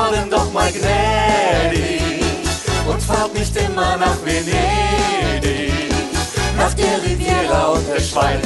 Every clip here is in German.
Norden doch mal gnädig und fahrt nicht immer nach Venedig, nach der Riviera und der Schweiz.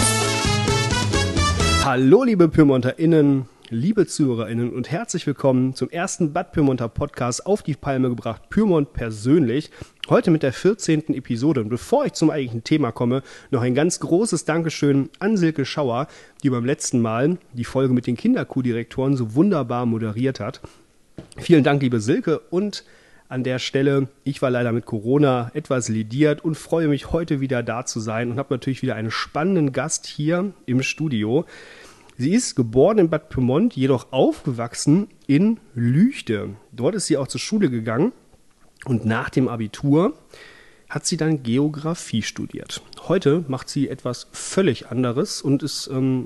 Hallo liebe PyrmonterInnen, liebe ZuhörerInnen und herzlich willkommen zum ersten Bad Pyrmonter Podcast auf die Palme gebracht, Pyrmont persönlich. Heute mit der 14. Episode. Und bevor ich zum eigentlichen Thema komme, noch ein ganz großes Dankeschön an Silke Schauer, die beim letzten Mal die Folge mit den Kinderkuhdirektoren so wunderbar moderiert hat. Vielen Dank, liebe Silke. Und an der Stelle, ich war leider mit Corona etwas lediert und freue mich, heute wieder da zu sein und habe natürlich wieder einen spannenden Gast hier im Studio. Sie ist geboren in Bad Pyrmont, jedoch aufgewachsen in Lüchte. Dort ist sie auch zur Schule gegangen und nach dem Abitur hat sie dann Geografie studiert. Heute macht sie etwas völlig anderes und ist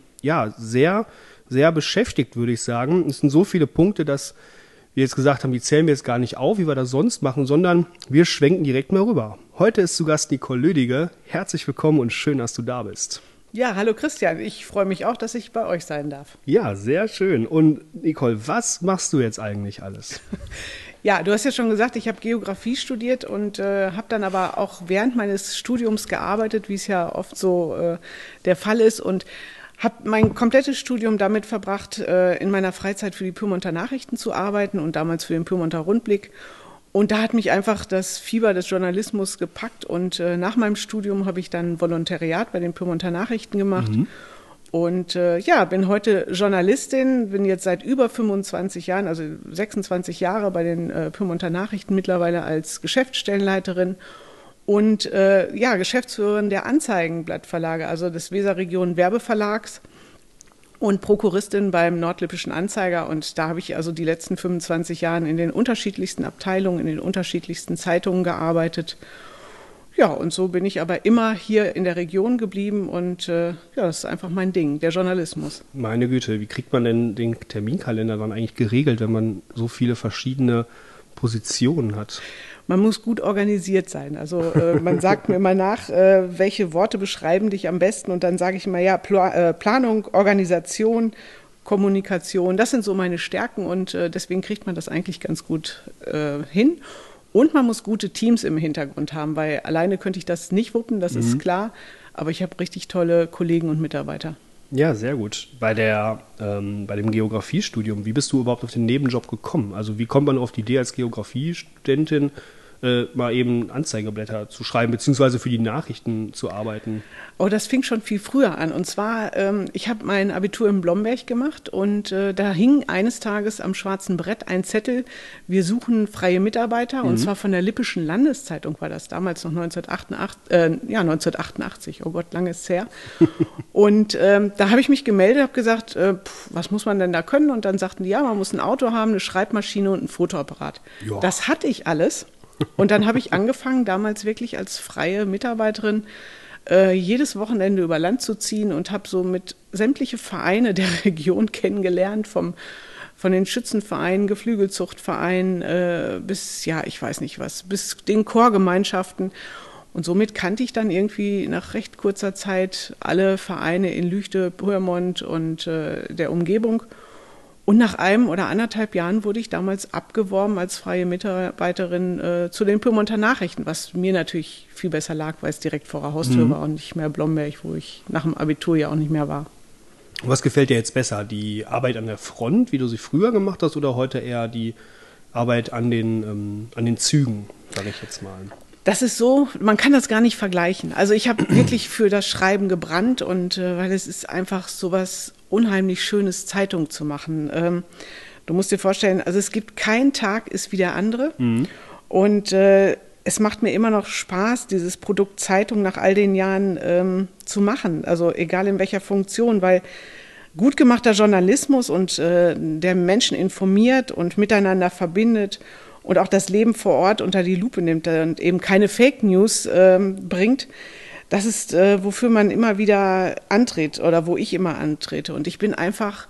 sehr, sehr beschäftigt, würde ich sagen. Es sind so viele Punkte, dass wir jetzt gesagt haben, die zählen wir jetzt gar nicht auf, wie wir das sonst machen, sondern wir schwenken direkt mal rüber. Heute ist zu Gast Nicole Lödige. Herzlich willkommen und schön, dass du da bist. Ja, hallo Christian. Ich freue mich auch, dass ich bei euch sein darf. Ja, sehr schön. Und Nicole, was machst du jetzt eigentlich alles? Ja, du hast ja schon gesagt, ich habe Geografie studiert und habe dann aber auch während meines Studiums gearbeitet, wie es ja oft so der Fall ist, und habe mein komplettes Studium damit verbracht, in meiner Freizeit für die Pyrmonter Nachrichten zu arbeiten und damals für den Pyrmonter Rundblick. Und da hat mich einfach das Fieber des Journalismus gepackt und nach meinem Studium habe ich dann Volontariat bei den Pyrmonter Nachrichten gemacht. Und bin heute Journalistin, bin jetzt seit über 25 Jahren, also 26 Jahre bei den Pyrmonter Nachrichten, mittlerweile als Geschäftsstellenleiterin. Und Geschäftsführerin der Anzeigenblattverlage, also des Weserregion Werbeverlags und Prokuristin beim Nordlippischen Anzeiger. Und da habe ich also die letzten 25 Jahre in den unterschiedlichsten Abteilungen, in den unterschiedlichsten Zeitungen gearbeitet. Ja, und so bin ich aber immer hier in der Region geblieben und das ist einfach mein Ding, der Journalismus. Meine Güte, wie kriegt man denn den Terminkalender dann eigentlich geregelt, wenn man so viele verschiedene Positionen hat? Man muss gut organisiert sein. Also man sagt mir immer nach, welche Worte beschreiben dich am besten. Und dann sage ich immer, ja, Planung, Organisation, Kommunikation, das sind so meine Stärken. Und deswegen kriegt man das eigentlich ganz gut hin. Und man muss gute Teams im Hintergrund haben, weil alleine könnte ich das nicht wuppen, das ist klar. Aber ich habe richtig tolle Kollegen und Mitarbeiter. Ja, sehr gut. Bei dem Geografiestudium, wie bist du überhaupt auf den Nebenjob gekommen? Also wie kommt man auf die Idee, als Geografiestudentin mal eben Anzeigeblätter zu schreiben, beziehungsweise für die Nachrichten zu arbeiten? Oh, das fing schon viel früher an. Und zwar, ich habe mein Abitur in Blomberg gemacht und da hing eines Tages am schwarzen Brett ein Zettel, wir suchen freie Mitarbeiter, und zwar von der Lippischen Landeszeitung war das, damals noch 1988, oh Gott, lange ist es her. Und da habe ich mich gemeldet, habe gesagt, was muss man denn da können? Und dann sagten die, ja, man muss ein Auto haben, eine Schreibmaschine und ein Fotoapparat. Ja. Das hatte ich alles. Und dann habe ich angefangen, damals wirklich als freie Mitarbeiterin jedes Wochenende über Land zu ziehen und habe so mit sämtliche Vereine der Region kennengelernt, von den Schützenvereinen, Geflügelzuchtvereinen bis, ja, ich weiß nicht was, bis den Chorgemeinschaften. Und somit kannte ich dann irgendwie nach recht kurzer Zeit alle Vereine in Lüchte, Pyrmont und der Umgebung. Und nach 1 oder 1,5 Jahren wurde ich damals abgeworben als freie Mitarbeiterin zu den Pyrmonter Nachrichten, was mir natürlich viel besser lag, weil es direkt vor der Haustür war und nicht mehr Blomberg, wo ich nach dem Abitur ja auch nicht mehr war. Was gefällt dir jetzt besser? Die Arbeit an der Front, wie du sie früher gemacht hast, oder heute eher die Arbeit an den Zügen, sage ich jetzt mal? Das ist so, man kann das gar nicht vergleichen. Also ich habe wirklich für das Schreiben gebrannt und weil es ist einfach sowas unheimlich Schönes, Zeitung zu machen. Du musst dir vorstellen, also es gibt kein Tag ist wie der andere und es macht mir immer noch Spaß, dieses Produkt Zeitung nach all den Jahren zu machen. Also egal in welcher Funktion, weil gut gemachter Journalismus und der Menschen informiert und miteinander verbindet und auch das Leben vor Ort unter die Lupe nimmt und eben keine Fake News bringt, das ist, wofür man immer wieder antritt oder wo ich immer antrete. Und ich bin einfach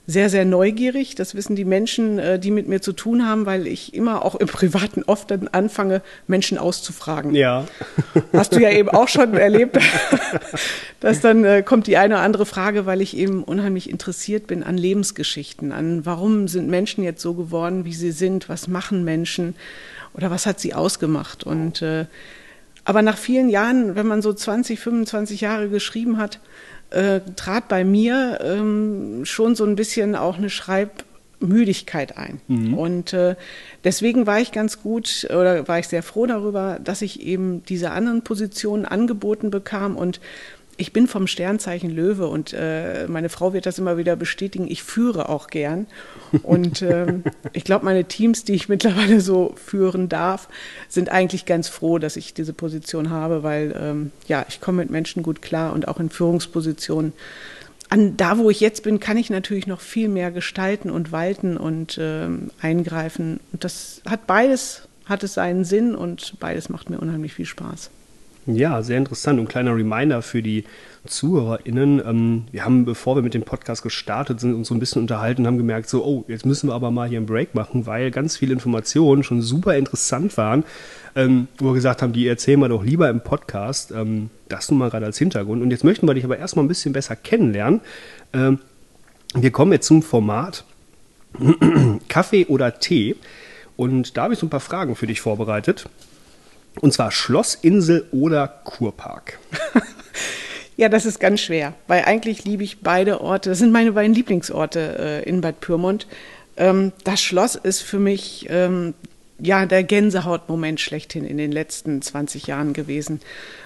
sehr, sehr neugierig. Das wissen die Menschen, die mit mir zu tun haben, weil ich immer auch im Privaten oft dann anfange, Menschen auszufragen. Ja. Hast du ja eben auch schon erlebt, dass dann kommt die eine oder andere Frage, weil ich eben unheimlich interessiert bin an Lebensgeschichten, an warum sind Menschen jetzt so geworden, wie sie sind, was machen Menschen oder was hat sie ausgemacht. Und aber nach vielen Jahren, wenn man so 20, 25 Jahre geschrieben hat, trat bei mir schon so ein bisschen auch eine Schreibmüdigkeit ein. Und deswegen war ich war ich sehr froh darüber, dass ich eben diese anderen Positionen angeboten bekam. Und ich bin vom Sternzeichen Löwe und meine Frau wird das immer wieder bestätigen, ich führe auch gern. Und ich glaube, meine Teams, die ich mittlerweile so führen darf, sind eigentlich ganz froh, dass ich diese Position habe, weil ich komme mit Menschen gut klar und auch in Führungspositionen. Da, wo ich jetzt bin, kann ich natürlich noch viel mehr gestalten und walten und eingreifen. Und das hat es seinen Sinn und beides macht mir unheimlich viel Spaß. Ja, sehr interessant. Und ein kleiner Reminder für die ZuhörerInnen. Wir haben, bevor wir mit dem Podcast gestartet sind, uns so ein bisschen unterhalten und haben gemerkt, jetzt müssen wir aber mal hier einen Break machen, weil ganz viele Informationen schon super interessant waren, wo wir gesagt haben, die erzählen wir doch lieber im Podcast. Das nun mal gerade als Hintergrund. Und jetzt möchten wir dich aber erstmal ein bisschen besser kennenlernen. Wir kommen jetzt zum Format Kaffee oder Tee. Und da habe ich so ein paar Fragen für dich vorbereitet. Und zwar Schloss, Insel oder Kurpark? Ja, das ist ganz schwer, weil eigentlich liebe ich beide Orte. Das sind meine beiden Lieblingsorte in Bad Pyrmont. Das Schloss ist für mich der Gänsehautmoment schlechthin in den letzten 20 Jahren gewesen.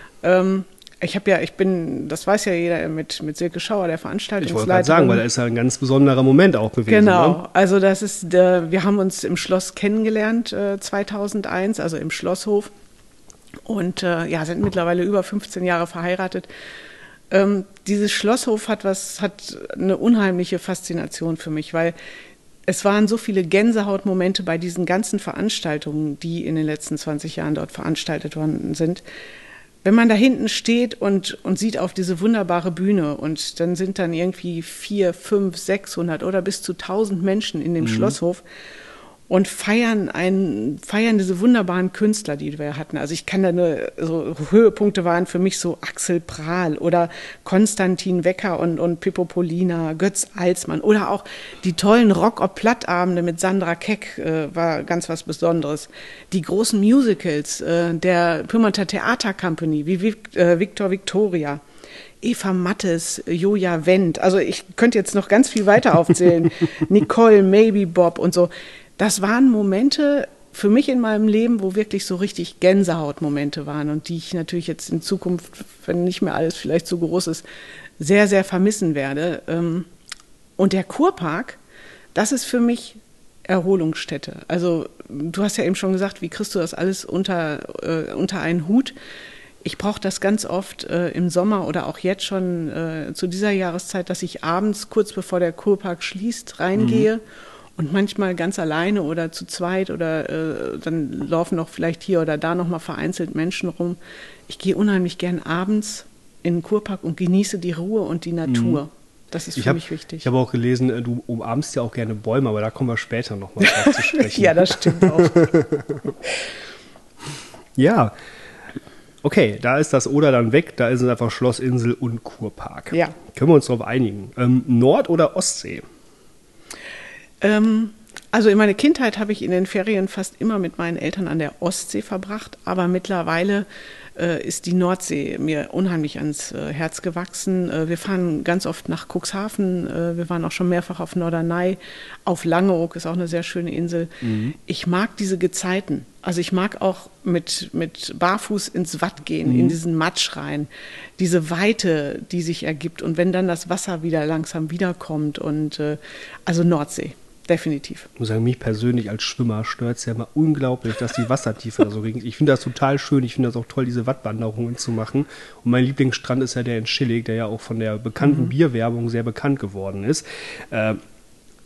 Das weiß ja jeder, mit Silke Schauer, der Veranstaltungsleiterin. Ich wollte gerade sagen, weil da ist ja ein ganz besonderer Moment auch gewesen. Genau, ne? also wir haben uns im Schloss kennengelernt 2001, also im Schlosshof. Und sind mittlerweile über 15 Jahre verheiratet. Dieses Schlosshof hat eine unheimliche Faszination für mich, weil es waren so viele Gänsehautmomente bei diesen ganzen Veranstaltungen, die in den letzten 20 Jahren dort veranstaltet worden sind. Wenn man da hinten steht und sieht auf diese wunderbare Bühne und dann sind dann irgendwie 400, 500, 600 oder bis zu 1000 Menschen in dem Schlosshof und feiern diese wunderbaren Künstler, die wir hatten. Also ich kann so Höhepunkte waren für mich so Axel Prahl oder Konstantin Wecker und Pippo Polina, Götz Alsmann oder auch die tollen Rock-Op-Plattabende mit Sandra Keck war ganz was Besonderes. Die großen Musicals der Pyrmonter Theater Company wie Victor Victoria, Eva Mattes, Joja Wendt, also ich könnte jetzt noch ganz viel weiter aufzählen, Nicole, Maybe Bob und so. Das waren Momente für mich in meinem Leben, wo wirklich so richtig Gänsehautmomente waren und die ich natürlich jetzt in Zukunft, wenn nicht mehr alles vielleicht so groß ist, sehr, sehr vermissen werde. Und der Kurpark, das ist für mich Erholungsstätte. Also du hast ja eben schon gesagt, wie kriegst du das alles unter einen Hut? Ich brauche das ganz oft im Sommer oder auch jetzt schon zu dieser Jahreszeit, dass ich abends, kurz bevor der Kurpark schließt, reingehe. Und manchmal ganz alleine oder zu zweit oder dann laufen noch vielleicht hier oder da noch mal vereinzelt Menschen rum. Ich gehe unheimlich gern abends in den Kurpark und genieße die Ruhe und die Natur. Das ist für mich wichtig. Ich habe auch gelesen, du umarmst ja auch gerne Bäume, aber da kommen wir später noch mal drauf zu sprechen. Ja, das stimmt auch. Ja, okay, da ist das Oder dann weg, da ist es einfach Schloss, Insel und Kurpark. Ja. Können wir uns darauf einigen. Nord- oder Ostsee? Also in meiner Kindheit habe ich in den Ferien fast immer mit meinen Eltern an der Ostsee verbracht, aber mittlerweile ist die Nordsee mir unheimlich ans Herz gewachsen. Wir fahren ganz oft nach Cuxhaven, wir waren auch schon mehrfach auf Norderney, auf Langeoog ist auch eine sehr schöne Insel. Ich mag diese Gezeiten, also ich mag auch mit Barfuß ins Watt gehen, in diesen Matsch rein, diese Weite, die sich ergibt und wenn dann das Wasser wieder langsam wiederkommt und also Nordsee. Definitiv. Ich muss sagen, mich persönlich als Schwimmer stört es ja immer unglaublich, dass die Wassertiefe da so gering ist. Ich finde das total schön, ich finde das auch toll, diese Wattwanderungen zu machen. Und mein Lieblingsstrand ist ja der in Schillig, der ja auch von der bekannten Bierwerbung sehr bekannt geworden ist.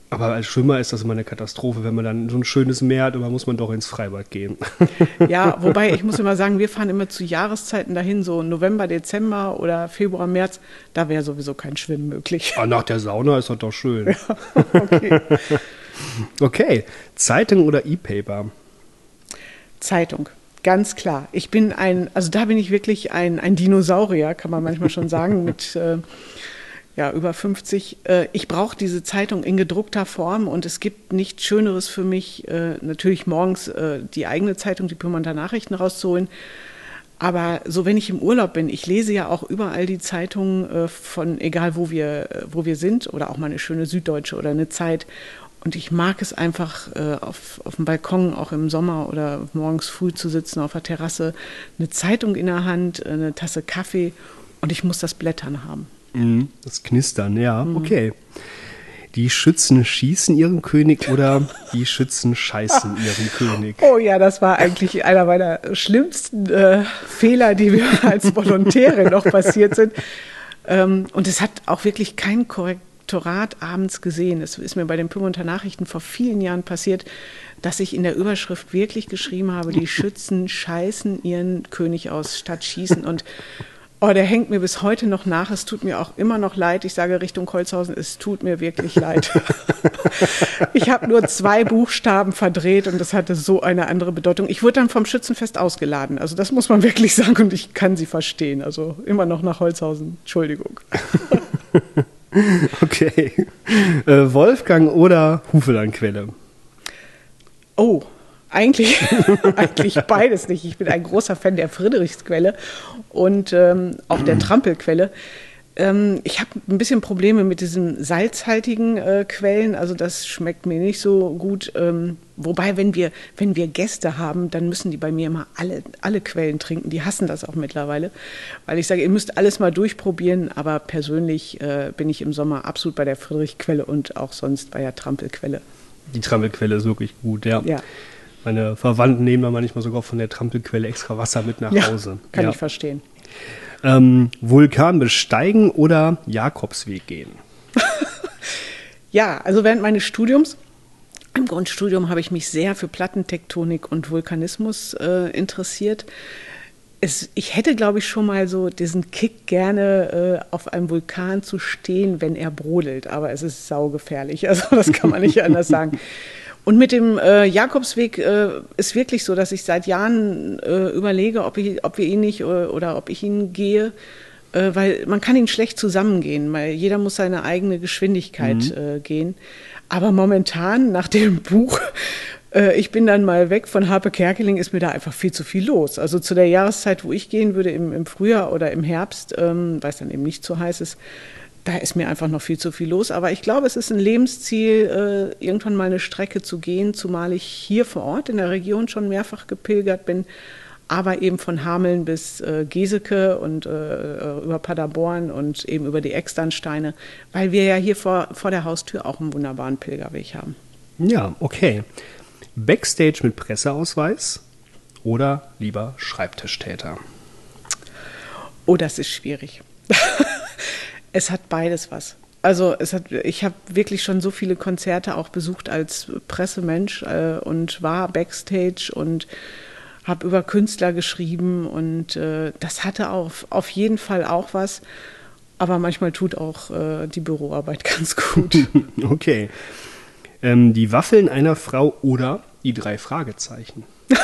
Aber als Schwimmer ist das immer eine Katastrophe, wenn man dann so ein schönes Meer hat und dann muss man doch ins Freibad gehen. Ja, wobei ich muss immer sagen, wir fahren immer zu Jahreszeiten dahin, so November, Dezember oder Februar, März, da wäre sowieso kein Schwimmen möglich. Aber nach der Sauna ist das doch schön. Ja, okay. Okay, Zeitung oder E-Paper? Zeitung, ganz klar. Da bin ich wirklich ein Dinosaurier, kann man manchmal schon sagen, mit über 50. Ich brauche diese Zeitung in gedruckter Form und es gibt nichts Schöneres für mich, natürlich morgens die eigene Zeitung, die Pyrmonter Nachrichten rauszuholen. Aber so, wenn ich im Urlaub bin, ich lese ja auch überall die Zeitungen von, egal wo wir sind, oder auch mal eine schöne Süddeutsche oder eine Zeit. Und ich mag es einfach, auf dem Balkon, auch im Sommer oder morgens früh zu sitzen auf der Terrasse, eine Zeitung in der Hand, eine Tasse Kaffee und ich muss das Blättern haben. Das Knistern, ja, okay. Die Schützen schießen ihren König oder die Schützen scheißen ihren König? Oh ja, das war eigentlich einer meiner schlimmsten Fehler, die mir als Volontärin noch passiert sind. Und es hat auch wirklich kein Korrektorat abends gesehen. Es ist mir bei den Pyrmonter Nachrichten vor vielen Jahren passiert, dass ich in der Überschrift wirklich geschrieben habe, die Schützen scheißen ihren König aus statt schießen. Und der hängt mir bis heute noch nach. Es tut mir auch immer noch leid. Ich sage Richtung Holzhausen, es tut mir wirklich leid. Ich habe nur 2 Buchstaben verdreht und das hatte so eine andere Bedeutung. Ich wurde dann vom Schützenfest ausgeladen. Also das muss man wirklich sagen und ich kann sie verstehen. Also immer noch nach Holzhausen. Entschuldigung. Okay. Wolfgang oder Hufelandquelle? Oh, eigentlich beides nicht. Ich bin ein großer Fan der Friedrichsquelle und auch der Trampelquelle. Ich habe ein bisschen Probleme mit diesen salzhaltigen Quellen, also das schmeckt mir nicht so gut. Wobei, wenn wir Gäste haben, dann müssen die bei mir immer alle Quellen trinken. Die hassen das auch mittlerweile, weil ich sage, ihr müsst alles mal durchprobieren. Aber persönlich bin ich im Sommer absolut bei der Friedrichsquelle und auch sonst bei der Trampelquelle. Die Trampelquelle ist wirklich gut, ja. Meine Verwandten nehmen da manchmal sogar von der Trampelquelle extra Wasser mit nach Hause. Kann ich verstehen. Vulkan besteigen oder Jakobsweg gehen? Ja, also während meines Studiums, im Grundstudium, habe ich mich sehr für Plattentektonik und Vulkanismus interessiert. Ich hätte, glaube ich, schon mal so diesen Kick gerne, auf einem Vulkan zu stehen, wenn er brodelt. Aber es ist saugefährlich, also das kann man nicht anders sagen. Und mit dem Jakobsweg ist wirklich so, dass ich seit Jahren überlege, ob wir ihn nicht oder ob ich ihn gehe, weil man kann ihn schlecht zusammengehen, weil jeder muss seine eigene Geschwindigkeit gehen. Aber momentan, nach dem Buch, ich bin dann mal weg von Harpe Kerkeling, ist mir da einfach viel zu viel los. Also zu der Jahreszeit, wo ich gehen würde, im Frühjahr oder im Herbst, weil es dann eben nicht so heiß ist, da ist mir einfach noch viel zu viel los. Aber ich glaube, es ist ein Lebensziel, irgendwann mal eine Strecke zu gehen, zumal ich hier vor Ort in der Region schon mehrfach gepilgert bin, aber eben von Hameln bis Geseke und über Paderborn und eben über die Externsteine, weil wir ja hier vor der Haustür auch einen wunderbaren Pilgerweg haben. Ja, okay. Backstage mit Presseausweis oder lieber Schreibtischtäter? Oh, das ist schwierig. Es hat beides was. Also ich habe wirklich schon so viele Konzerte auch besucht als Pressemensch und war Backstage und habe über Künstler geschrieben und das hatte auf jeden Fall auch was, aber manchmal tut auch die Büroarbeit ganz gut. Okay. Die Waffeln einer Frau oder die 3 Fragezeichen?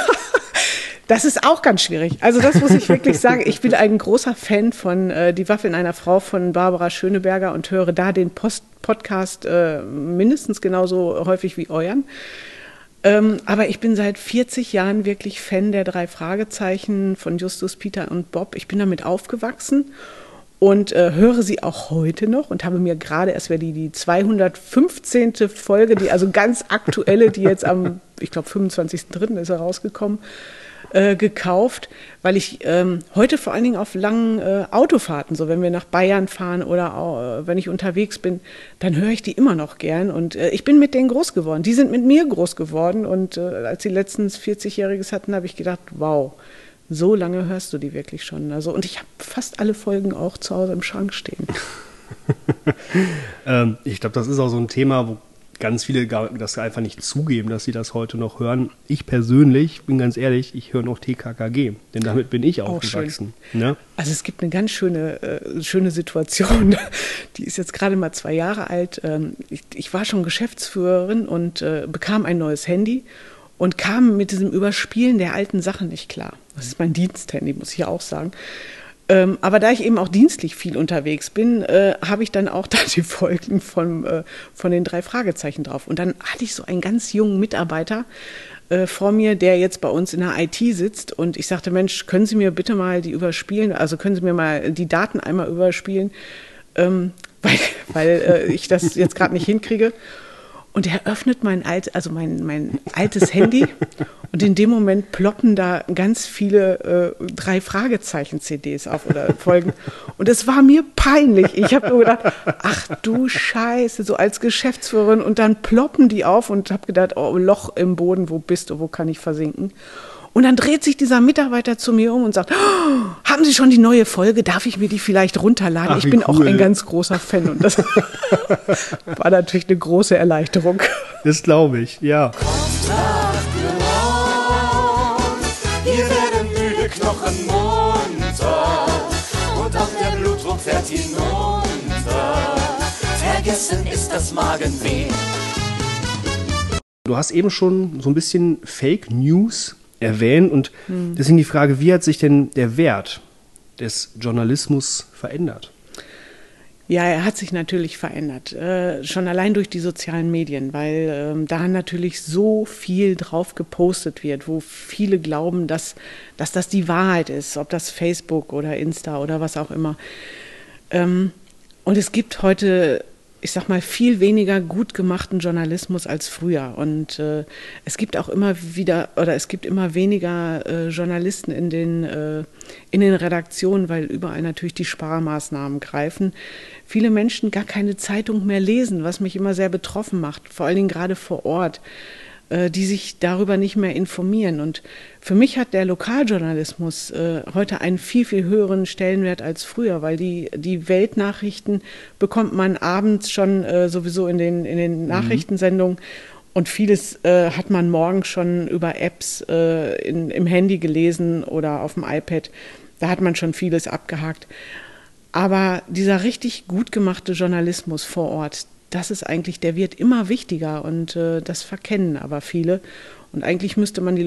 Das ist auch ganz schwierig. Also das muss ich wirklich sagen. Ich bin ein großer Fan von Die Waffeln einer Frau von Barbara Schöneberger und höre da den Podcast mindestens genauso häufig wie euren. Aber ich bin seit 40 Jahren wirklich Fan der 3 Fragezeichen von Justus, Peter und Bob. Ich bin damit aufgewachsen und höre sie auch heute noch und habe mir gerade erst die 215. Folge, die also ganz aktuelle, die jetzt am, ich glaube, 25.03. ist er rausgekommen, gekauft, weil ich heute vor allen Dingen auf langen Autofahrten, so wenn wir nach Bayern fahren oder auch, wenn ich unterwegs bin, dann höre ich die immer noch gern und ich bin mit denen groß geworden. Die sind mit mir groß geworden und als sie letztens 40-Jähriges hatten, habe ich gedacht, wow, so lange hörst du die wirklich schon. Also, und ich habe fast alle Folgen auch zu Hause im Schrank stehen. Ich glaube, das ist auch so ein Thema, wo ganz viele das einfach nicht zugeben, dass sie das heute noch hören. Ich persönlich, bin ganz ehrlich, ich höre noch TKKG, denn damit bin ich aufgewachsen. Ne? Also es gibt eine ganz schöne Situation, die ist jetzt gerade mal 2 Jahre alt. Ich war schon Geschäftsführerin und bekam ein neues Handy und kam mit diesem Überspielen der alten Sachen nicht klar. Das ist mein Diensthandy, muss ich auch sagen. Aber da ich eben auch dienstlich viel unterwegs bin, habe ich dann auch da die Folgen von den 3 Fragezeichen drauf. Und dann hatte ich so einen ganz jungen Mitarbeiter vor mir, der jetzt bei uns in der IT sitzt. Und ich sagte, Mensch, können Sie mir bitte mal die überspielen? Also können Sie mir mal die Daten einmal überspielen? Weil ich das jetzt gerade nicht hinkriege. Und er öffnet mein altes Handy und in dem Moment ploppen da ganz viele 3 Fragezeichen-CDs auf oder Folgen. Und es war mir peinlich. Ich habe nur gedacht, ach du Scheiße, so als Geschäftsführerin. Und dann ploppen die auf und habe gedacht, oh, Loch im Boden, wo bist du, wo kann ich versinken? Und dann dreht sich dieser Mitarbeiter zu mir um und sagt, oh, haben Sie schon die neue Folge? Darf ich mir die vielleicht runterladen? Ach, ich bin cool. Auch ein ganz großer Fan. Und das war natürlich eine große Erleichterung. Das glaube ich, ja. Wir werden müde, Knochen munter und auch der Blutdruck fährt hinunter. Vergessen ist das Magenweh. Du hast eben schon so ein bisschen Fake News erwähnt und deswegen die Frage, wie hat sich denn der Wert des Journalismus verändert? Ja, er hat sich natürlich verändert, schon allein durch die sozialen Medien, weil da natürlich so viel drauf gepostet wird, wo viele glauben, dass das die Wahrheit ist, ob das Facebook oder Insta oder was auch immer. Und es gibt heute, ich sag mal, viel weniger gut gemachten Journalismus als früher. Und es gibt auch immer weniger Journalisten in den Redaktionen, weil überall natürlich die Sparmaßnahmen greifen. Viele Menschen gar keine Zeitung mehr lesen, was mich immer sehr betroffen macht, vor allen Dingen gerade vor Ort, die sich darüber nicht mehr informieren. Und für mich hat der Lokaljournalismus heute einen viel, viel höheren Stellenwert als früher, weil die Weltnachrichten bekommt man abends schon sowieso in den Nachrichtensendungen. Und vieles hat man morgens schon über Apps im Handy gelesen oder auf dem iPad. Da hat man schon vieles abgehakt. Aber dieser richtig gut gemachte Journalismus vor Ort, das ist eigentlich, der wird immer wichtiger und das verkennen aber viele. Und eigentlich müsste man die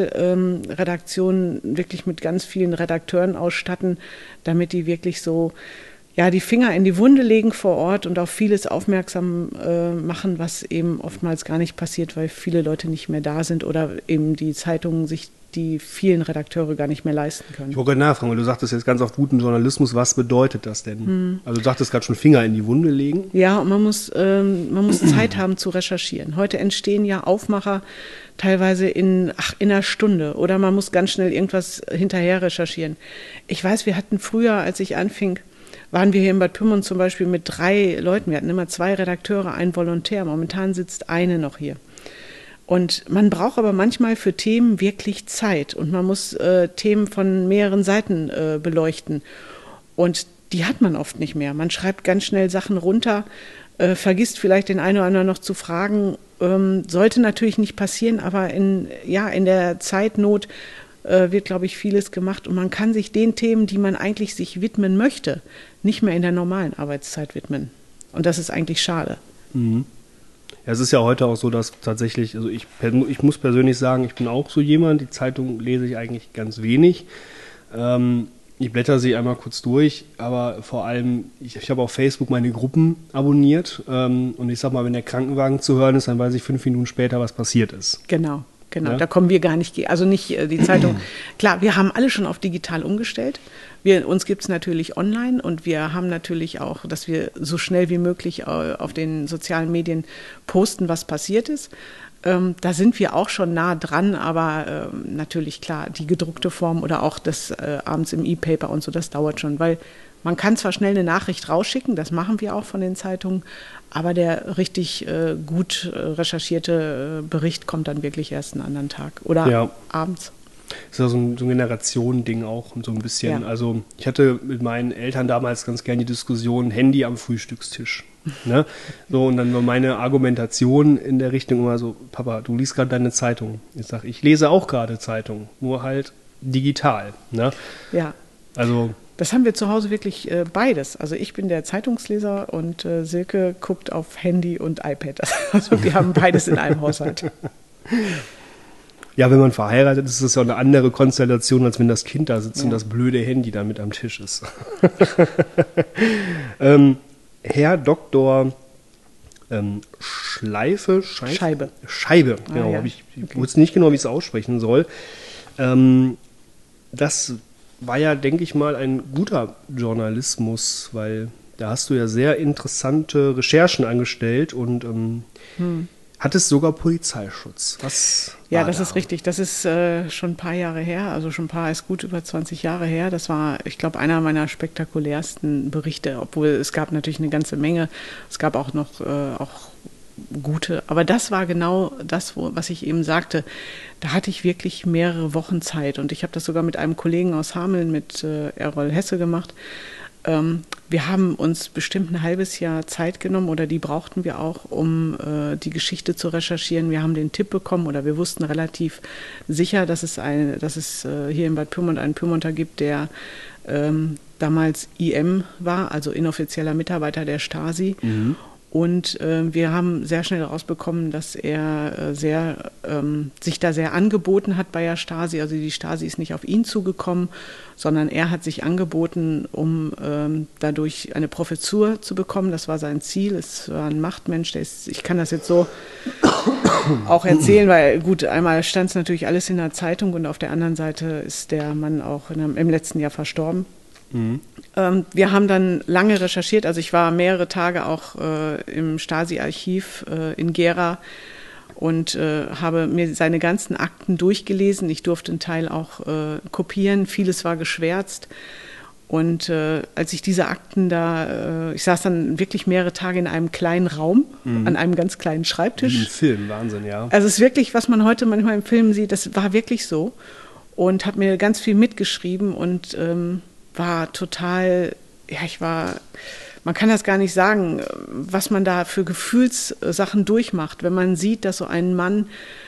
Lokalredaktionen wirklich mit ganz vielen Redakteuren ausstatten, damit die wirklich so die Finger in die Wunde legen vor Ort und auf vieles aufmerksam machen, was eben oftmals gar nicht passiert, weil viele Leute nicht mehr da sind oder eben die Zeitungen sich die vielen Redakteure gar nicht mehr leisten können. Ich wollte gerade nachfragen, weil du sagtest jetzt ganz auf guten Journalismus, was bedeutet das denn? Also du sagtest gerade schon Finger in die Wunde legen. Ja, und man muss Zeit haben zu recherchieren. Heute entstehen ja Aufmacher teilweise in einer Stunde oder man muss ganz schnell irgendwas hinterher recherchieren. Ich weiß, wir hatten früher, als ich anfing, waren wir hier in Bad Pyrmont zum Beispiel mit 3 Leuten. Wir hatten immer 2 Redakteure, ein Volontär. Momentan sitzt eine noch hier. Und man braucht aber manchmal für Themen wirklich Zeit. Und man muss Themen von mehreren Seiten beleuchten. Und die hat man oft nicht mehr. Man schreibt ganz schnell Sachen runter, vergisst vielleicht den einen oder anderen noch zu fragen. Sollte natürlich nicht passieren, aber in der Zeitnot wird, glaube ich, vieles gemacht. Und man kann sich den Themen, die man eigentlich sich widmen möchte, nicht mehr in der normalen Arbeitszeit widmen. Und das ist eigentlich schade. Mhm. Ja, es ist ja heute auch so, dass tatsächlich, also ich muss persönlich sagen, ich bin auch so jemand, die Zeitung lese ich eigentlich ganz wenig. Ich blätter sie einmal kurz durch, aber vor allem, ich habe auf Facebook meine Gruppen abonniert und ich sag mal, wenn der Krankenwagen zu hören ist, dann weiß ich 5 Minuten später, was passiert ist. Genau. Ja? Da kommen wir gar nicht, also nicht die Zeitung. Klar, wir haben alle schon auf digital umgestellt. Uns gibt es natürlich online und wir haben natürlich auch, dass wir so schnell wie möglich auf den sozialen Medien posten, was passiert ist. Da sind wir auch schon nah dran, aber natürlich klar, die gedruckte Form oder auch das abends im E-Paper und so, das dauert schon, weil man kann zwar schnell eine Nachricht rausschicken, das machen wir auch von den Zeitungen, aber der richtig gut recherchierte Bericht kommt dann wirklich erst einen anderen Tag oder abends. ist ja so ein Generationending auch so ein bisschen. Ja. Also ich hatte mit meinen Eltern damals ganz gern die Diskussion Handy am Frühstückstisch. Ne? So, und dann war meine Argumentation in der Richtung immer so, Papa, du liest gerade deine Zeitung. Ich sage, ich lese auch gerade Zeitung, nur halt digital. Ne? Ja. Also das haben wir zu Hause wirklich beides. Also ich bin der Zeitungsleser und Silke guckt auf Handy und iPad. Also wir haben beides in einem Haushalt. ja, wenn man verheiratet ist, ist das ja auch eine andere Konstellation, als wenn das Kind da sitzt und das blöde Handy dann mit am Tisch ist. Herr Dr. Scheibe, genau. ja. Ich wusste nicht genau, wie ich es aussprechen soll. Das war ja, denke ich mal, ein guter Journalismus, weil da hast du ja sehr interessante Recherchen angestellt und hattest sogar Polizeischutz. Was Ja, war das da? ist richtig. Das ist schon ein paar Jahre her, also schon ist gut über 20 Jahre her. Das war, ich glaube, einer meiner spektakulärsten Berichte, obwohl es gab natürlich eine ganze Menge. Es gab auch noch auch gute, aber das war genau das, was ich eben sagte. Da hatte ich wirklich mehrere Wochen Zeit und ich habe das sogar mit einem Kollegen aus Hameln, mit Errol Hesse gemacht. Wir haben uns bestimmt ein halbes Jahr Zeit genommen oder die brauchten wir auch, um die Geschichte zu recherchieren. Wir haben den Tipp bekommen oder wir wussten relativ sicher, dass es hier in Bad Pyrmont einen Pyrmonter gibt, der damals IM war, also inoffizieller Mitarbeiter der Stasi. Mhm. Und wir haben sehr schnell herausbekommen, dass er sich da sehr angeboten hat bei der Stasi. Also die Stasi ist nicht auf ihn zugekommen, sondern er hat sich angeboten, um dadurch eine Professur zu bekommen. Das war sein Ziel. Es war ein Machtmensch. Ich kann das jetzt so auch erzählen, weil gut, einmal stand es natürlich alles in der Zeitung und auf der anderen Seite ist der Mann auch im letzten Jahr verstorben. Mhm. Wir haben dann lange recherchiert, also ich war mehrere Tage auch im Stasi-Archiv in Gera und habe mir seine ganzen Akten durchgelesen. Ich durfte einen Teil auch kopieren, vieles war geschwärzt. Und als ich diese Akten ich saß dann wirklich mehrere Tage in einem kleinen Raum, an einem ganz kleinen Schreibtisch. Wie im Film, Wahnsinn, ja. Also es ist wirklich, was man heute manchmal im Film sieht, das war wirklich so. Und habe mir ganz viel mitgeschrieben und war total, man kann das gar nicht sagen, was man da für Gefühlssachen durchmacht, wenn man sieht, dass so ein Mann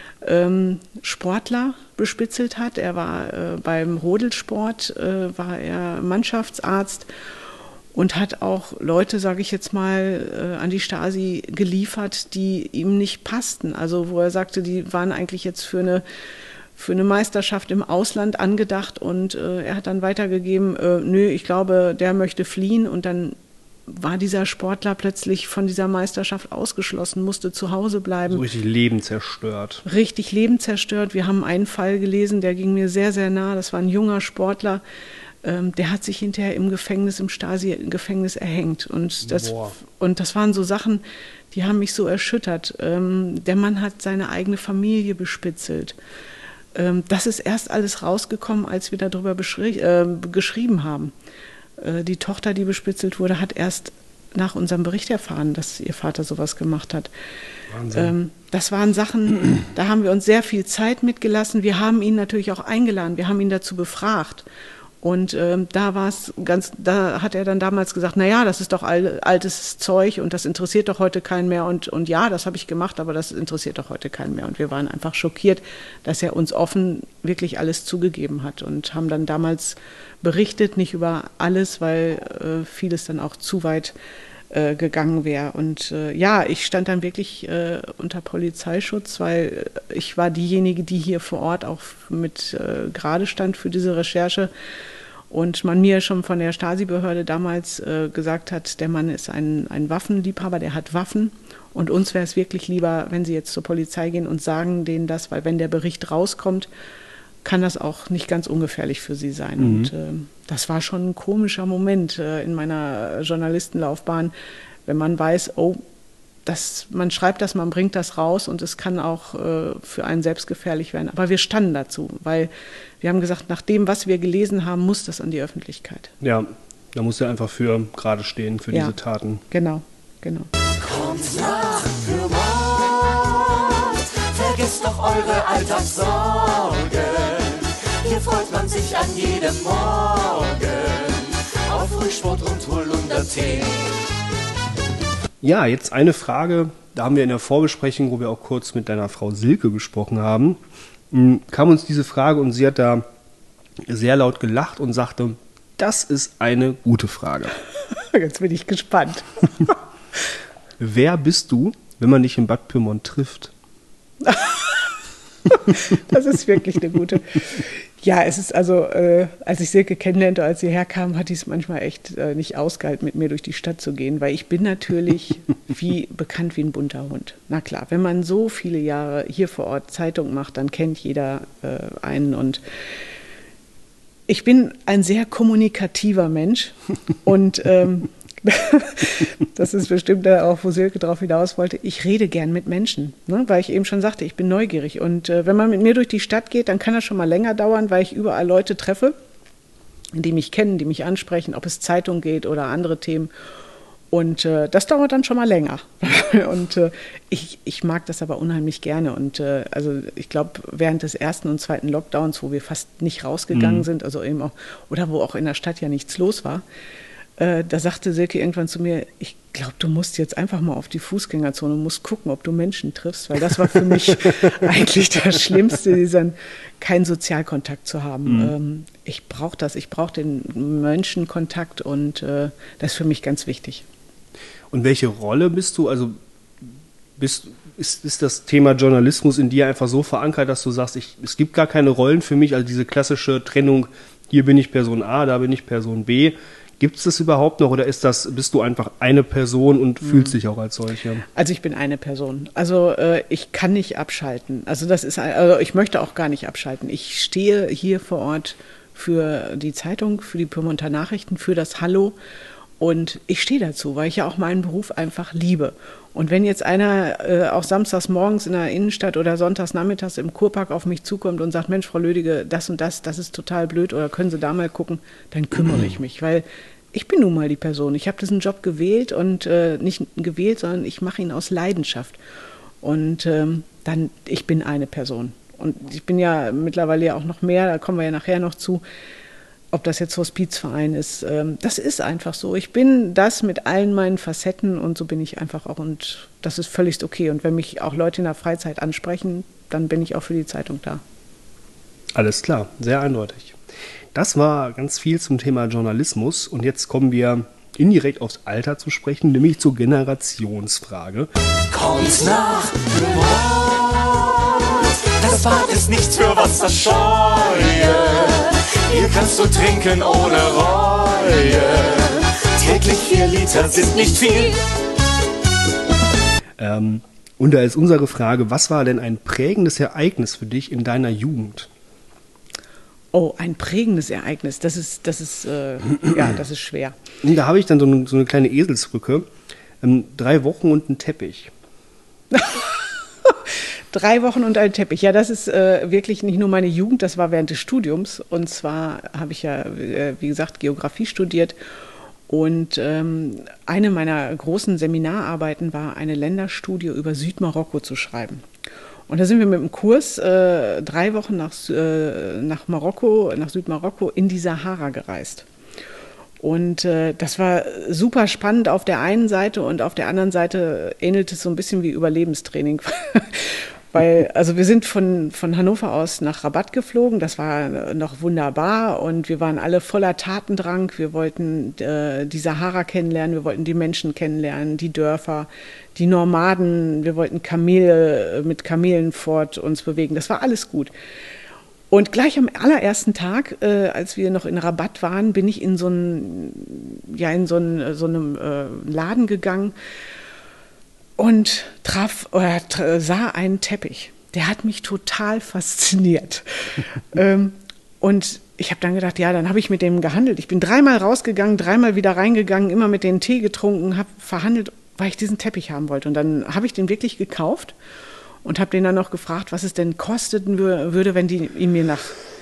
Sportler bespitzelt hat. Er war beim Rodelsport, war er Mannschaftsarzt und hat auch Leute, sage ich jetzt mal, an die Stasi geliefert, die ihm nicht passten. Also wo er sagte, die waren eigentlich jetzt für eine Meisterschaft im Ausland angedacht und er hat dann weitergegeben, nö, ich glaube, der möchte fliehen und dann war dieser Sportler plötzlich von dieser Meisterschaft ausgeschlossen, musste zu Hause bleiben. So richtig Leben zerstört. Richtig Leben zerstört. Wir haben einen Fall gelesen, der ging mir sehr, sehr nah. Das war ein junger Sportler, der hat sich hinterher im Stasi-Gefängnis erhängt. Und das waren so Sachen, die haben mich so erschüttert. Der Mann hat seine eigene Familie bespitzelt. Das ist erst alles rausgekommen, als wir darüber geschrieben haben. Die Tochter, die bespitzelt wurde, hat erst nach unserem Bericht erfahren, dass ihr Vater sowas gemacht hat. Wahnsinn. Das waren Sachen, da haben wir uns sehr viel Zeit mitgelassen. Wir haben ihn natürlich auch eingeladen, wir haben ihn dazu befragt. Und da hat er dann damals gesagt, naja, das ist doch altes Zeug und das interessiert doch heute keinen mehr. Und ja, das habe ich gemacht, aber das interessiert doch heute keinen mehr. Und wir waren einfach schockiert, dass er uns offen wirklich alles zugegeben hat und haben dann damals berichtet, nicht über alles, weil vieles dann auch zu weit gegangen wäre. Und ich stand dann wirklich unter Polizeischutz, weil ich war diejenige, die hier vor Ort auch mit gerade stand für diese Recherche. Und man mir schon von der Stasi-Behörde damals gesagt hat, der Mann ist ein Waffenliebhaber, der hat Waffen. Und uns wäre es wirklich lieber, wenn Sie jetzt zur Polizei gehen und sagen denen das, weil wenn der Bericht rauskommt, kann das auch nicht ganz ungefährlich für sie sein. Mhm. Und das war schon ein komischer Moment in meiner Journalistenlaufbahn, wenn man weiß, man schreibt das, man bringt das raus und es kann auch für einen selbst gefährlich werden. Aber wir standen dazu, weil wir haben gesagt, nach dem, was wir gelesen haben, muss das an die Öffentlichkeit. Ja, da muss er einfach für gerade stehen, für diese Taten. Genau. Kommt nach Pyrmont, vergesst doch eure Alltagssorgen. hier freut man sich an jedem Morgen auf Frühsport und Holunder-Tee. Ja, jetzt eine Frage, da haben wir in der Vorbesprechung, wo wir auch kurz mit deiner Frau Silke gesprochen haben, kam uns diese Frage und sie hat da sehr laut gelacht und sagte, das ist eine gute Frage. Jetzt bin ich gespannt. Wer bist du, wenn man dich in Bad Pyrmont trifft? Das ist wirklich eine gute. Ja, es ist also, als ich Silke kennenlernte, als sie herkam, hat ich es manchmal echt nicht ausgehalten, mit mir durch die Stadt zu gehen, weil ich bin natürlich bekannt wie ein bunter Hund. Na klar, wenn man so viele Jahre hier vor Ort Zeitung macht, dann kennt jeder einen und ich bin ein sehr kommunikativer Mensch und das ist bestimmt auch, wo Silke drauf hinaus wollte. Ich rede gern mit Menschen, ne? Weil ich eben schon sagte, ich bin neugierig. Und wenn man mit mir durch die Stadt geht, dann kann das schon mal länger dauern, weil ich überall Leute treffe, die mich kennen, die mich ansprechen, ob es Zeitung geht oder andere Themen. Und das dauert dann schon mal länger. Und ich mag das aber unheimlich gerne. Und also ich glaube, während des ersten und zweiten Lockdowns, wo wir fast nicht rausgegangen sind, also eben auch, oder wo auch in der Stadt ja nichts los war, da sagte Silke irgendwann zu mir, ich glaube, du musst jetzt einfach mal auf die Fußgängerzone und musst gucken, ob du Menschen triffst, weil das war für mich eigentlich das Schlimmste, keinen Sozialkontakt zu haben. Ich brauche das, ich brauche den Menschenkontakt und das ist für mich ganz wichtig. Und welche Rolle bist du? Also ist das Thema Journalismus in dir einfach so verankert, dass du sagst, es gibt gar keine Rollen für mich, also diese klassische Trennung, hier bin ich Person A, da bin ich Person B. Gibt es das überhaupt noch oder bist du einfach eine Person und fühlst dich auch als solche? Also ich bin eine Person. Also ich kann nicht abschalten. Also ich möchte auch gar nicht abschalten. Ich stehe hier vor Ort für die Zeitung, für die Pyrmonter Nachrichten, für das Hallo. Und ich stehe dazu, weil ich ja auch meinen Beruf einfach liebe. Und wenn jetzt einer auch samstags morgens in der Innenstadt oder sonntags nachmittags im Kurpark auf mich zukommt und sagt, Mensch, Frau Lödige, das und das ist total blöd oder können Sie da mal gucken, dann kümmere ich mich, weil ich bin nun mal die Person. Ich habe diesen Job gewählt und nicht gewählt, sondern ich mache ihn aus Leidenschaft. Und ich bin eine Person. Und ich bin ja mittlerweile ja auch noch mehr, da kommen wir ja nachher noch zu, ob das jetzt Hospizverein ist, das ist einfach so. Ich bin das mit allen meinen Facetten und so bin ich einfach auch und das ist völlig okay. Und wenn mich auch Leute in der Freizeit ansprechen, dann bin ich auch für die Zeitung da. Alles klar, sehr eindeutig. Das war ganz viel zum Thema Journalismus und jetzt kommen wir indirekt aufs Alter zu sprechen, nämlich zur Generationsfrage. Kommt nach Pyrmont, das Bad ist nichts für Wasserscheue. Hier kannst du trinken ohne Reue. Täglich 4 Liter sind nicht viel. Und da ist unsere Frage, was war denn ein prägendes Ereignis für dich in deiner Jugend? Oh, ein prägendes Ereignis, das ist schwer. Und da habe ich dann so eine kleine Eselsbrücke. 3 Wochen und ein Teppich. 3 Wochen und ein Teppich. Ja, das ist wirklich nicht nur meine Jugend, das war während des Studiums. Und zwar habe ich ja, wie gesagt, Geografie studiert. Und eine meiner großen Seminararbeiten war, eine Länderstudie über Südmarokko zu schreiben. Und da sind wir mit dem Kurs 3 Wochen nach Südmarokko in die Sahara gereist. Und das war super spannend auf der einen Seite und auf der anderen Seite ähnelt es so ein bisschen wie Überlebenstraining. Weil, also wir sind von Hannover aus nach Rabat geflogen, das war noch wunderbar und wir waren alle voller Tatendrang. Wir wollten die Sahara kennenlernen, wir wollten die Menschen kennenlernen, die Dörfer, die Nomaden, wir wollten mit Kamelen fort uns bewegen, das war alles gut. Und gleich am allerersten Tag, als wir noch in Rabat waren, bin ich in so einem Laden gegangen und sah einen Teppich. Der hat mich total fasziniert. Und ich habe dann gedacht, ja, dann habe ich mit dem gehandelt. Ich bin 3-mal rausgegangen, 3-mal wieder reingegangen, immer mit denen Tee getrunken, habe verhandelt, weil ich diesen Teppich haben wollte. Und dann habe ich den wirklich gekauft und habe den dann noch gefragt, was es denn kosten würde, wenn die ihn mir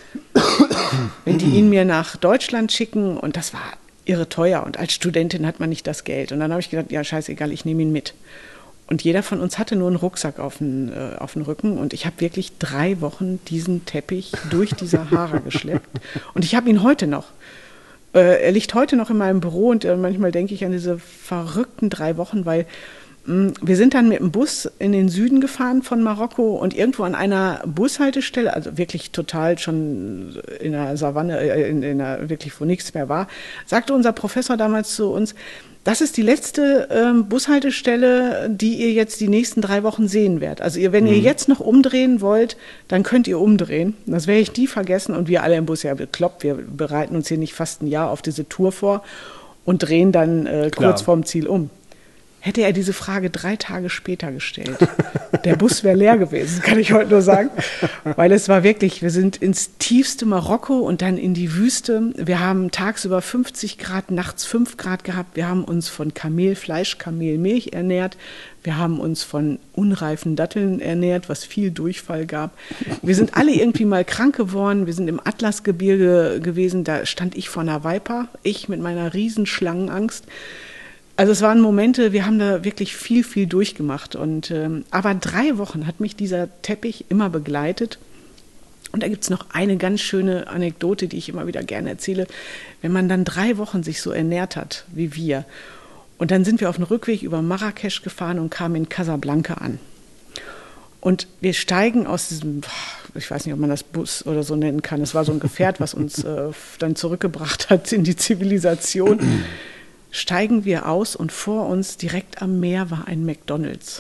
nach Deutschland schicken. Und das war irre teuer. Und als Studentin hat man nicht das Geld. Und dann habe ich gedacht, ja, scheißegal, ich nehme ihn mit. Und jeder von uns hatte nur einen Rucksack auf den Rücken. Und ich habe wirklich 3 Wochen diesen Teppich durch die Sahara geschleppt. Und ich habe ihn heute noch. Er liegt heute noch in meinem Büro und manchmal denke ich an diese verrückten 3 Wochen, weil wir sind dann mit dem Bus in den Süden gefahren von Marokko und irgendwo an einer Bushaltestelle, also wirklich total schon in der Savanne, wirklich wo nichts mehr war, sagte unser Professor damals zu uns, das ist die letzte Bushaltestelle, die ihr jetzt die nächsten 3 Wochen sehen werdet. Also wenn ihr jetzt noch umdrehen wollt, dann könnt ihr umdrehen. Das werde ich nie vergessen. Und wir alle im Bus, ja bekloppt, wir bereiten uns hier nicht fast ein Jahr auf diese Tour vor und drehen dann kurz vorm Ziel um. Hätte er diese Frage 3 Tage später gestellt, der Bus wäre leer gewesen, kann ich heute nur sagen. Weil es war wirklich, wir sind ins tiefste Marokko und dann in die Wüste. Wir haben tagsüber 50 Grad, nachts 5 Grad gehabt. Wir haben uns von Kamelfleisch, Kamelmilch ernährt. Wir haben uns von unreifen Datteln ernährt, was viel Durchfall gab. Wir sind alle irgendwie mal krank geworden. Wir sind im Atlasgebirge gewesen. Da stand ich vor einer Viper, ich mit meiner riesen Schlangenangst. Also es waren Momente, wir haben da wirklich viel, viel durchgemacht. Aber 3 Wochen hat mich dieser Teppich immer begleitet. Und da gibt es noch eine ganz schöne Anekdote, die ich immer wieder gerne erzähle. Wenn man dann 3 Wochen sich so ernährt hat, wie wir. Und dann sind wir auf dem Rückweg über Marrakesch gefahren und kamen in Casablanca an. Und wir steigen aus diesem, ich weiß nicht, ob man das Bus oder so nennen kann. Es war so ein Gefährt, was uns dann zurückgebracht hat in die Zivilisation. Steigen wir aus und vor uns direkt am Meer war ein McDonald's.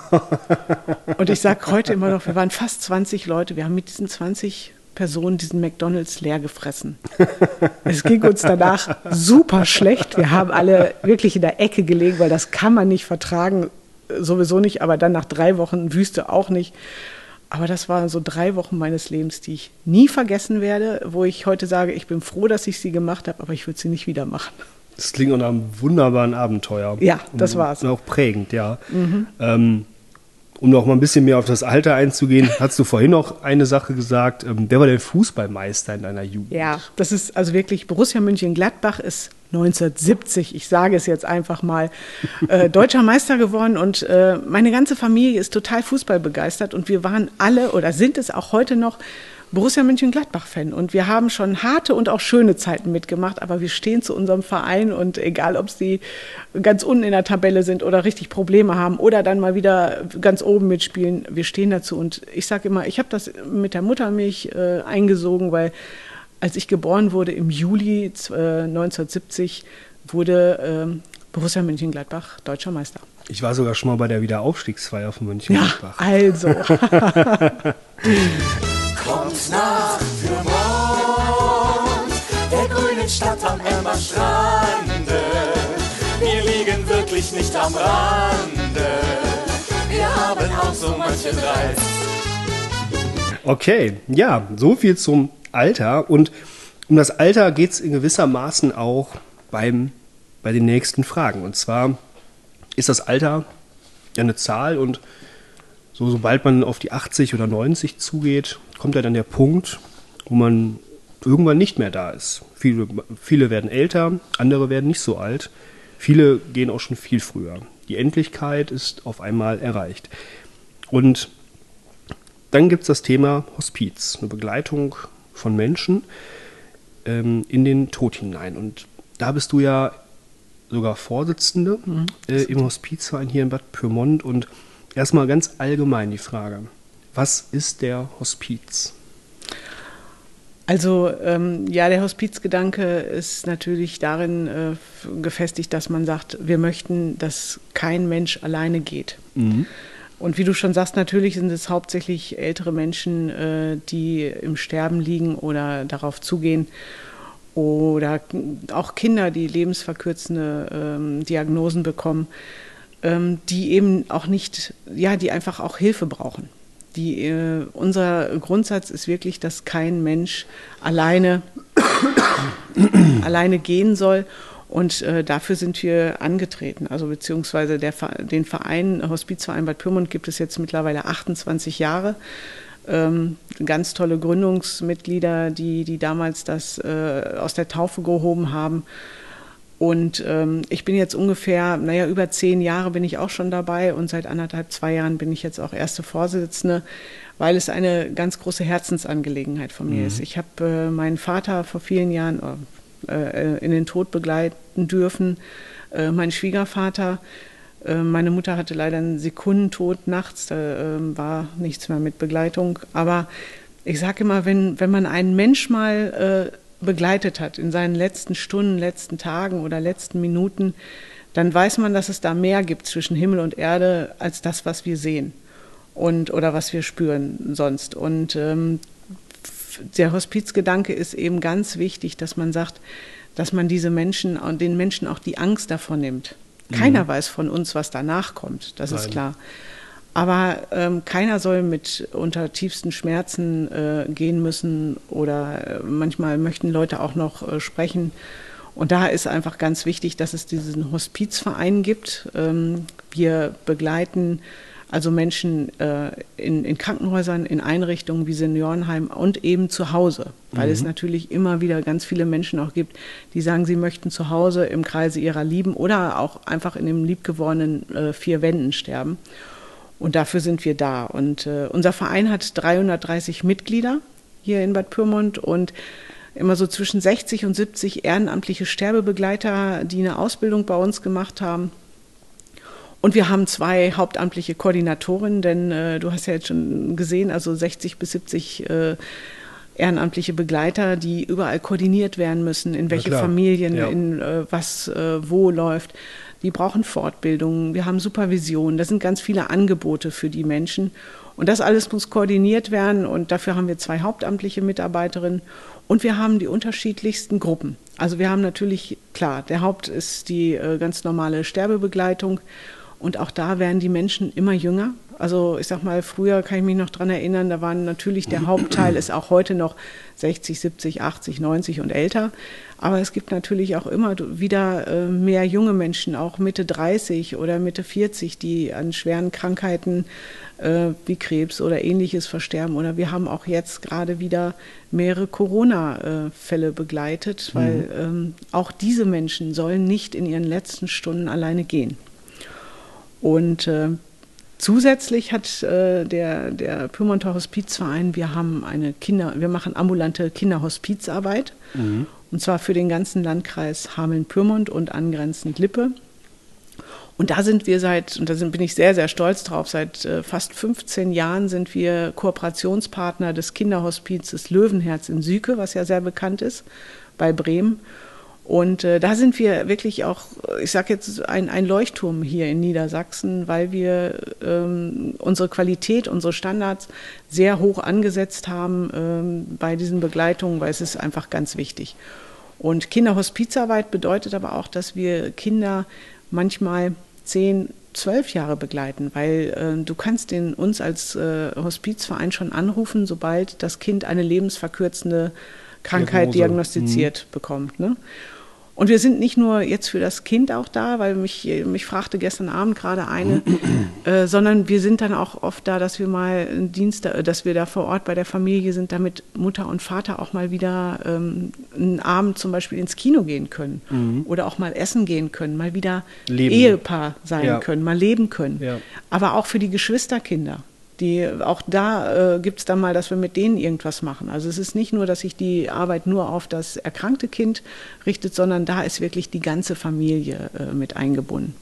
Und ich sage heute immer noch, wir waren fast 20 Leute, wir haben mit diesen 20 Personen diesen McDonald's leer gefressen. Es ging uns danach super schlecht, wir haben alle wirklich in der Ecke gelegen, weil das kann man nicht vertragen, sowieso nicht, aber dann nach 3 Wochen Wüste auch nicht. Aber das waren so 3 Wochen meines Lebens, die ich nie vergessen werde, wo ich heute sage, ich bin froh, dass ich sie gemacht habe, aber ich würde sie nicht wieder machen. Das klingt nach einem wunderbaren Abenteuer. Ja, das war's. Und auch prägend, ja. Um noch mal ein bisschen mehr auf das Alter einzugehen, hast du vorhin noch eine Sache gesagt. Wer war der Fußballmeister in deiner Jugend? Ja, das ist also wirklich, Borussia Mönchengladbach ist 1970, ich sage es jetzt einfach mal, deutscher Meister geworden. Und meine ganze Familie ist total Fußball begeistert. Und wir waren alle, oder sind es auch heute noch, Borussia Mönchengladbach-Fan und wir haben schon harte und auch schöne Zeiten mitgemacht, aber wir stehen zu unserem Verein und egal, ob sie ganz unten in der Tabelle sind oder richtig Probleme haben oder dann mal wieder ganz oben mitspielen, wir stehen dazu und ich sage immer, ich habe das mit der Muttermilch eingesogen, weil als ich geboren wurde im Juli 1970 wurde Borussia Mönchengladbach deutscher Meister. Ich war sogar schon mal bei der Wiederaufstiegsfeier von Mönchengladbach. Ja, also. Kommt nach Pyrmont, der grünen Stadt am Emmerstrande. Wir liegen wirklich nicht am Rande, wir haben auch so manchen Reiz. Okay, ja, so viel zum Alter. Und um das Alter geht es in gewissermaßen auch bei den nächsten Fragen. Und zwar ist das Alter ja eine Zahl und sobald man auf die 80 oder 90 zugeht, kommt ja dann der Punkt, wo man irgendwann nicht mehr da ist. Viele werden älter, andere werden nicht so alt. Viele gehen auch schon viel früher. Die Endlichkeit ist auf einmal erreicht. Und dann gibt es das Thema Hospiz, eine Begleitung von Menschen in den Tod hinein. Und da bist du ja sogar Vorsitzende im Hospizverein hier in Bad Pyrmont. Und erstmal ganz allgemein die Frage, was ist der Hospiz? Also der Hospizgedanke ist natürlich darin gefestigt, dass man sagt, wir möchten, dass kein Mensch alleine geht. Mhm. Und wie du schon sagst, natürlich sind es hauptsächlich ältere Menschen, die im Sterben liegen oder darauf zugehen. Oder auch Kinder, die lebensverkürzende Diagnosen bekommen, die eben auch nicht, die einfach auch Hilfe brauchen. Unser Grundsatz ist wirklich, dass kein Mensch alleine gehen soll. Und dafür sind wir angetreten. Also beziehungsweise den Verein, Hospizverein Bad Pyrmont gibt es jetzt mittlerweile 28 Jahre. Ganz tolle Gründungsmitglieder, die damals das aus der Taufe gehoben haben. Und ich bin jetzt ungefähr, über 10 Jahre bin ich auch schon dabei und seit 1,5, 2 Jahren bin ich jetzt auch erste Vorsitzende, weil es eine ganz große Herzensangelegenheit von mir ist. Ich habe meinen Vater vor vielen Jahren in den Tod begleiten dürfen, meinen Schwiegervater. Meine Mutter hatte leider einen Sekundentod nachts, da war nichts mehr mit Begleitung. Aber ich sage immer, wenn man einen Mensch mal begleitet hat in seinen letzten Stunden, letzten Tagen oder letzten Minuten, dann weiß man, dass es da mehr gibt zwischen Himmel und Erde als das, was wir sehen oder was wir spüren sonst. Und der Hospizgedanke ist eben ganz wichtig, dass man sagt, dass man den Menschen auch die Angst davor nimmt. Keiner weiß von uns, was danach kommt, das ist klar. Aber keiner soll unter tiefsten Schmerzen gehen müssen oder manchmal möchten Leute auch noch sprechen. Und da ist einfach ganz wichtig, dass es diesen Hospizverein gibt. Wir begleiten also Menschen in Krankenhäusern, in Einrichtungen wie Seniorenheim und eben zu Hause, weil es natürlich immer wieder ganz viele Menschen auch gibt, die sagen, sie möchten zu Hause im Kreise ihrer Lieben oder auch einfach in den liebgewordenen 4 Wänden sterben. Und dafür sind wir da. Und unser Verein hat 330 Mitglieder hier in Bad Pyrmont und immer so zwischen 60 und 70 ehrenamtliche Sterbebegleiter, die eine Ausbildung bei uns gemacht haben. Und wir haben 2 hauptamtliche Koordinatorinnen, denn du hast ja jetzt schon gesehen, also 60 bis 70 ehrenamtliche Begleiter, die überall koordiniert werden müssen, in welche Familien, in was wo läuft. Die brauchen Fortbildung, wir haben Supervision, das sind ganz viele Angebote für die Menschen. Und das alles muss koordiniert werden und dafür haben wir 2 hauptamtliche Mitarbeiterinnen und wir haben die unterschiedlichsten Gruppen. Also wir haben natürlich, klar, der Haupt ist die ganz normale Sterbebegleitung und auch da werden die Menschen immer jünger. Also ich sag mal, früher kann ich mich noch dran erinnern, da waren natürlich, der Hauptteil ist auch heute noch 60, 70, 80, 90 und älter. Aber es gibt natürlich auch immer wieder mehr junge Menschen, auch Mitte 30 oder Mitte 40, die an schweren Krankheiten wie Krebs oder Ähnliches versterben. Oder wir haben auch jetzt gerade wieder mehrere Corona-Fälle begleitet, weil auch diese Menschen sollen nicht in ihren letzten Stunden alleine gehen. Und zusätzlich hat der Pyrmonter Hospizverein, wir machen ambulante Kinderhospizarbeit, und zwar für den ganzen Landkreis Hameln-Pyrmont und angrenzend Lippe. Und da sind wir bin ich sehr, sehr stolz drauf, seit fast 15 Jahren sind wir Kooperationspartner des Kinderhospizes Löwenherz in Süke, was ja sehr bekannt ist, bei Bremen. Und da sind wir wirklich auch, ich sage jetzt, ein Leuchtturm hier in Niedersachsen, weil wir unsere Qualität, unsere Standards sehr hoch angesetzt haben bei diesen Begleitungen, weil es ist einfach ganz wichtig. Und Kinderhospizarbeit bedeutet aber auch, dass wir Kinder manchmal 10, 12 Jahre begleiten, weil du kannst uns als Hospizverein schon anrufen, sobald das Kind eine lebensverkürzende Krankheit diagnostiziert bekommt. Ne? Und wir sind nicht nur jetzt für das Kind auch da, weil mich fragte gestern Abend gerade eine, sondern wir sind dann auch oft da, dass wir mal dass wir da vor Ort bei der Familie sind, damit Mutter und Vater auch mal wieder einen Abend zum Beispiel ins Kino gehen können oder auch mal essen gehen können, mal wieder Ehepaar sein können, mal leben können. Ja. Aber auch für die Geschwisterkinder. Auch da gibt es dann mal, dass wir mit denen irgendwas machen. Also es ist nicht nur, dass sich die Arbeit nur auf das erkrankte Kind richtet, sondern da ist wirklich die ganze Familie mit eingebunden.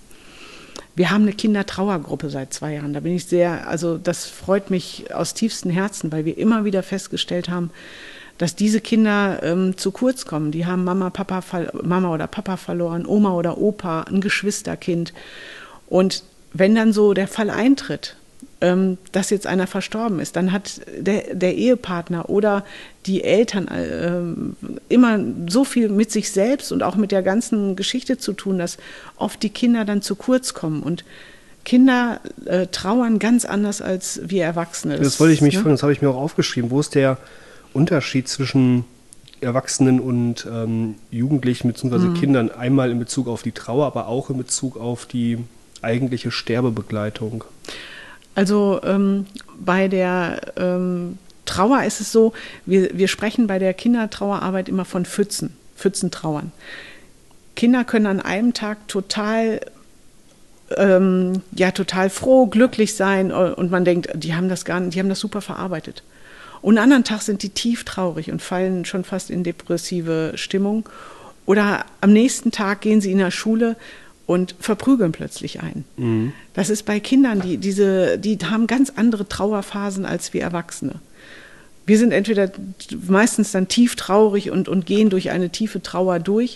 Wir haben eine Kindertrauergruppe seit 2 Jahren. Da bin ich das freut mich aus tiefstem Herzen, weil wir immer wieder festgestellt haben, dass diese Kinder zu kurz kommen. Die haben Mama oder Papa verloren, Oma oder Opa, ein Geschwisterkind. Und wenn dann so der Fall eintritt, dass jetzt einer verstorben ist, dann hat der Ehepartner oder die Eltern immer so viel mit sich selbst und auch mit der ganzen Geschichte zu tun, dass oft die Kinder dann zu kurz kommen. Und Kinder trauern ganz anders als wir Erwachsene. Das wollte ich mich fragen, das habe ich mir auch aufgeschrieben. Wo ist der Unterschied zwischen Erwachsenen und Jugendlichen bzw. Kindern? Einmal in Bezug auf die Trauer, aber auch in Bezug auf die eigentliche Sterbebegleitung. Also bei der Trauer ist es so, wir sprechen bei der Kindertrauerarbeit immer von Pfützentrauern. Kinder können an einem Tag total froh, glücklich sein und man denkt, die haben das super verarbeitet. Und am anderen Tag sind die tief traurig und fallen schon fast in depressive Stimmung. Oder am nächsten Tag gehen sie in der Schule und verprügeln plötzlich einen. Mhm. Das ist bei Kindern, die haben ganz andere Trauerphasen als wir Erwachsene. Wir sind entweder meistens dann tief traurig und gehen durch eine tiefe Trauer durch.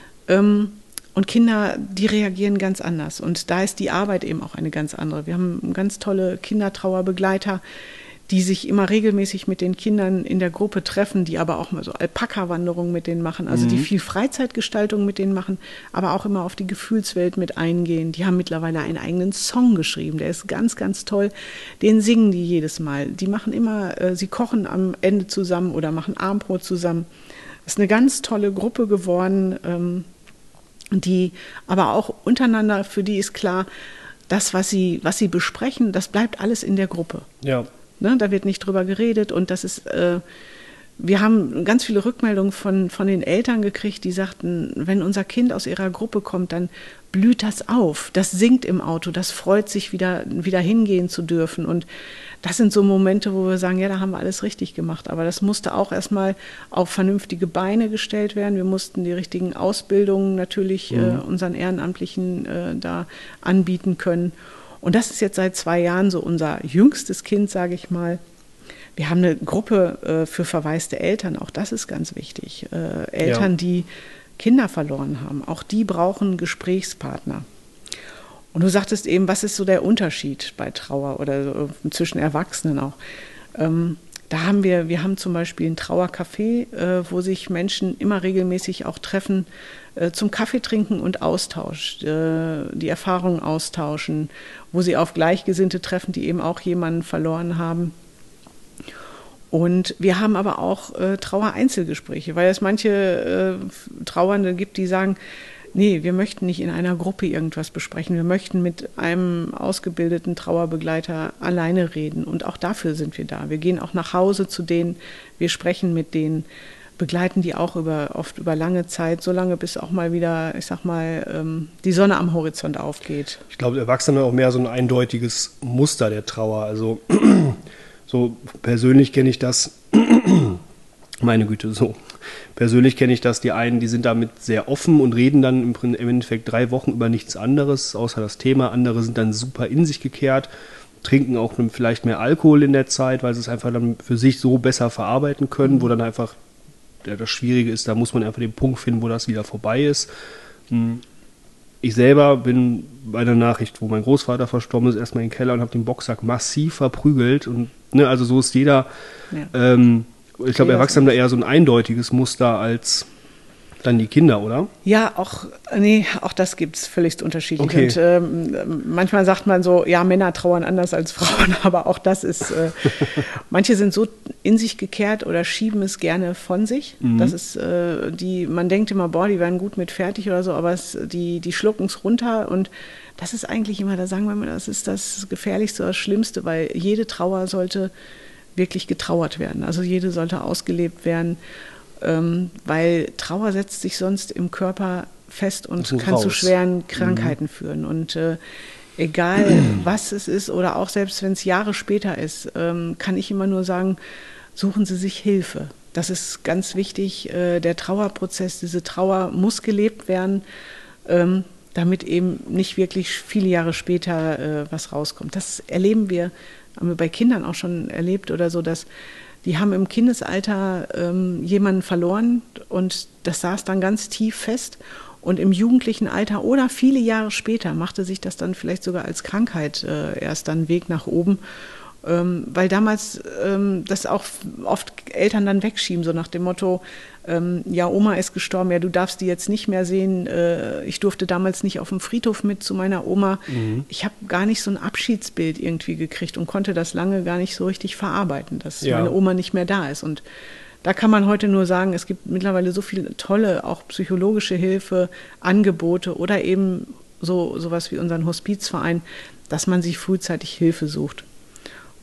Und Kinder, die reagieren ganz anders. Und da ist die Arbeit eben auch eine ganz andere. Wir haben ganz tolle Kindertrauerbegleiter, die sich immer regelmäßig mit den Kindern in der Gruppe treffen, die aber auch mal so Alpaka-Wanderungen mit denen machen, also die viel Freizeitgestaltung mit denen machen, aber auch immer auf die Gefühlswelt mit eingehen. Die haben mittlerweile einen eigenen Song geschrieben, der ist ganz, ganz toll. Den singen die jedes Mal. Die machen immer, sie kochen am Ende zusammen oder machen Abendbrot zusammen. Das ist eine ganz tolle Gruppe geworden, die aber auch untereinander, für die ist klar, das, was sie besprechen, das bleibt alles in der Gruppe. Ja. Ne, da wird nicht drüber geredet und das ist, wir haben ganz viele Rückmeldungen von den Eltern gekriegt, die sagten, wenn unser Kind aus ihrer Gruppe kommt, dann blüht das auf, das singt im Auto, das freut sich, wieder hingehen zu dürfen. Und das sind so Momente, wo wir sagen, ja, da haben wir alles richtig gemacht. Aber das musste auch erstmal auf vernünftige Beine gestellt werden. Wir mussten die richtigen Ausbildungen natürlich unseren Ehrenamtlichen da anbieten können. Und das ist jetzt seit 2 Jahren so unser jüngstes Kind, sage ich mal. Wir haben eine Gruppe für verwaiste Eltern, auch das ist ganz wichtig. Eltern, die Kinder verloren haben, auch die brauchen Gesprächspartner. Und du sagtest eben, was ist so der Unterschied bei Trauer oder so zwischen Erwachsenen auch? Wir haben zum Beispiel ein Trauercafé, wo sich Menschen immer regelmäßig auch treffen zum Kaffee trinken und Austausch, die Erfahrungen austauschen, wo sie auf Gleichgesinnte treffen, die eben auch jemanden verloren haben. Und wir haben aber auch Trauereinzelgespräche, weil es manche Trauernde gibt, die sagen, nee, wir möchten nicht in einer Gruppe irgendwas besprechen, wir möchten mit einem ausgebildeten Trauerbegleiter alleine reden. Und auch dafür sind wir da. Wir gehen auch nach Hause zu denen, wir sprechen mit denen, begleiten die auch oft über lange Zeit, so lange bis auch mal wieder, ich sag mal, die Sonne am Horizont aufgeht. Ich glaube, Erwachsene haben auch mehr so ein eindeutiges Muster der Trauer. Also so persönlich kenne ich das, meine Güte, so. Persönlich kenne ich das, die einen, die sind damit sehr offen und reden dann im Endeffekt 3 Wochen über nichts anderes, außer das Thema. Andere sind dann super in sich gekehrt, trinken auch vielleicht mehr Alkohol in der Zeit, weil sie es einfach dann für sich so besser verarbeiten können, wo dann einfach das Schwierige ist, da muss man einfach den Punkt finden, wo das wieder vorbei ist. Ich selber bin bei der Nachricht, wo mein Großvater verstorben ist, erstmal in den Keller und habe den Boxsack massiv verprügelt. Und also so ist jeder. Ja. Ich glaube, Erwachsene haben da eher so ein eindeutiges Muster als dann die Kinder, oder? Ja, auch das gibt es völlig unterschiedlich. Okay. Und manchmal sagt man so, ja, Männer trauern anders als Frauen, aber auch das ist, manche sind so in sich gekehrt oder schieben es gerne von sich. Das ist, man denkt immer, boah, die werden gut mit fertig oder so, aber die schlucken es runter und das ist eigentlich immer, da sagen wir mal, das ist das Gefährlichste, das Schlimmste, weil jede Trauer sollte wirklich getrauert werden. Also jede sollte ausgelebt werden. Weil Trauer setzt sich sonst im Körper fest und kann zu schweren Krankheiten führen. Und egal was es ist oder auch selbst wenn es Jahre später ist, kann ich immer nur sagen, suchen Sie sich Hilfe. Das ist ganz wichtig. Der Trauerprozess, diese Trauer muss gelebt werden, damit eben nicht wirklich viele Jahre später was rauskommt. Das haben wir bei Kindern auch schon erlebt oder so, dass die haben im Kindesalter jemanden verloren und das saß dann ganz tief fest. Und im jugendlichen Alter oder viele Jahre später machte sich das dann vielleicht sogar als Krankheit erst dann Weg nach oben. Weil damals das auch oft Eltern dann wegschieben, so nach dem Motto, ja, Oma ist gestorben, ja, du darfst die jetzt nicht mehr sehen. Ich durfte damals nicht auf dem Friedhof mit zu meiner Oma. Ich habe gar nicht so ein Abschiedsbild irgendwie gekriegt und konnte das lange gar nicht so richtig verarbeiten, dass meine Oma nicht mehr da ist. Und da kann man heute nur sagen, es gibt mittlerweile so viele tolle, auch psychologische Hilfe, Angebote oder eben sowas wie unseren Hospizverein, dass man sich frühzeitig Hilfe sucht.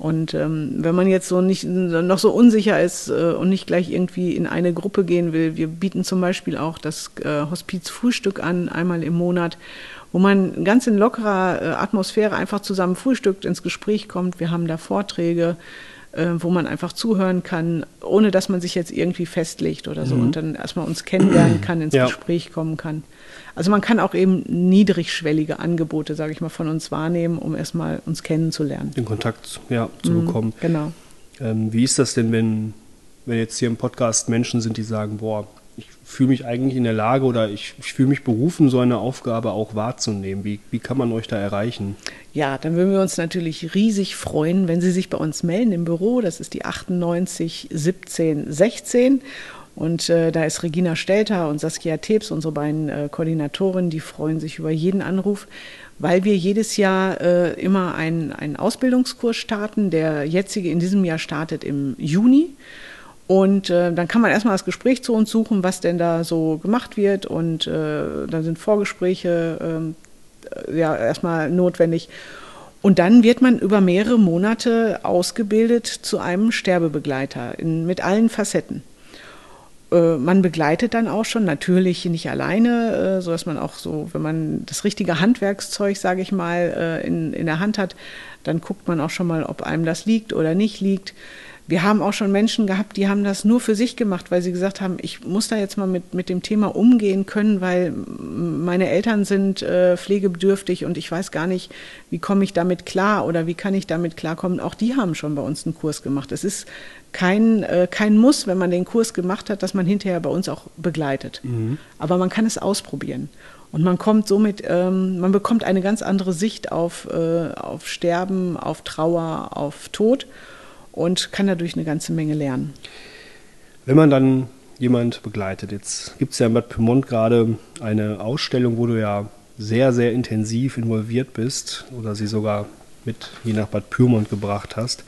Und wenn man jetzt noch so unsicher ist und nicht gleich irgendwie in eine Gruppe gehen will, wir bieten zum Beispiel auch das Hospizfrühstück an, einmal im Monat, wo man ganz in lockerer Atmosphäre einfach zusammen frühstückt, ins Gespräch kommt. Wir haben da Vorträge, wo man einfach zuhören kann, ohne dass man sich jetzt irgendwie festlegt oder so und dann erstmal uns kennenlernen kann, ins Gespräch kommen kann. Also man kann auch eben niedrigschwellige Angebote, sage ich mal, von uns wahrnehmen, um erstmal uns kennenzulernen. Den Kontakt zu bekommen. Genau. Wie ist das denn, wenn jetzt hier im Podcast Menschen sind, die sagen, boah, ich fühle mich eigentlich in der Lage oder ich fühle mich berufen, so eine Aufgabe auch wahrzunehmen. Wie kann man euch da erreichen? Ja, dann würden wir uns natürlich riesig freuen, wenn Sie sich bei uns melden im Büro. Das ist die 98 17 16. Und da ist Regina Stelter und Saskia Tebs, unsere beiden Koordinatorinnen, die freuen sich über jeden Anruf, weil wir jedes Jahr immer einen Ausbildungskurs starten. Der jetzige in diesem Jahr startet im Juni. Und dann kann man erstmal das Gespräch zu uns suchen, was denn da so gemacht wird. Und dann sind Vorgespräche erstmal notwendig. Und dann wird man über mehrere Monate ausgebildet zu einem Sterbebegleiter mit allen Facetten. Man begleitet dann auch schon, natürlich nicht alleine, sodass man auch so, wenn man das richtige Handwerkszeug, sage ich mal, in der Hand hat, dann guckt man auch schon mal, ob einem das liegt oder nicht liegt. Wir haben auch schon Menschen gehabt, die haben das nur für sich gemacht, weil sie gesagt haben, ich muss da jetzt mal mit dem Thema umgehen können, weil meine Eltern sind pflegebedürftig und ich weiß gar nicht, wie komme ich damit klar oder wie kann ich damit klarkommen. Auch die haben schon bei uns einen Kurs gemacht. Es ist kein Muss, wenn man den Kurs gemacht hat, dass man hinterher bei uns auch begleitet. Aber man kann es ausprobieren. Und man kommt somit, man bekommt eine ganz andere Sicht auf Sterben, auf Trauer, auf Tod. Und kann dadurch eine ganze Menge lernen. Wenn man dann jemand begleitet, jetzt gibt es ja in Bad Pyrmont gerade eine Ausstellung, wo du ja sehr, sehr intensiv involviert bist oder sie sogar mit hier nach Bad Pyrmont gebracht hast.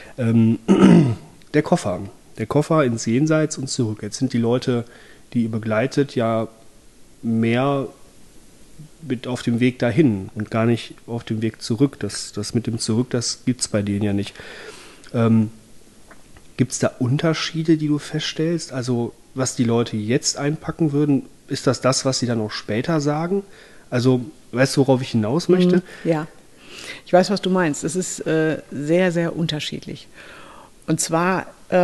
Der Koffer ins Jenseits und zurück. Jetzt sind die Leute, die ihr begleitet, ja mehr mit auf dem Weg dahin und gar nicht auf dem Weg zurück. Das mit dem Zurück, das gibt es bei denen ja nicht. Gibt es da Unterschiede, die du feststellst? Also was die Leute jetzt einpacken würden, ist das, was sie dann auch später sagen? Also weißt du, worauf ich hinaus möchte? Ja, ich weiß, was du meinst. Es ist sehr, sehr unterschiedlich. Und zwar,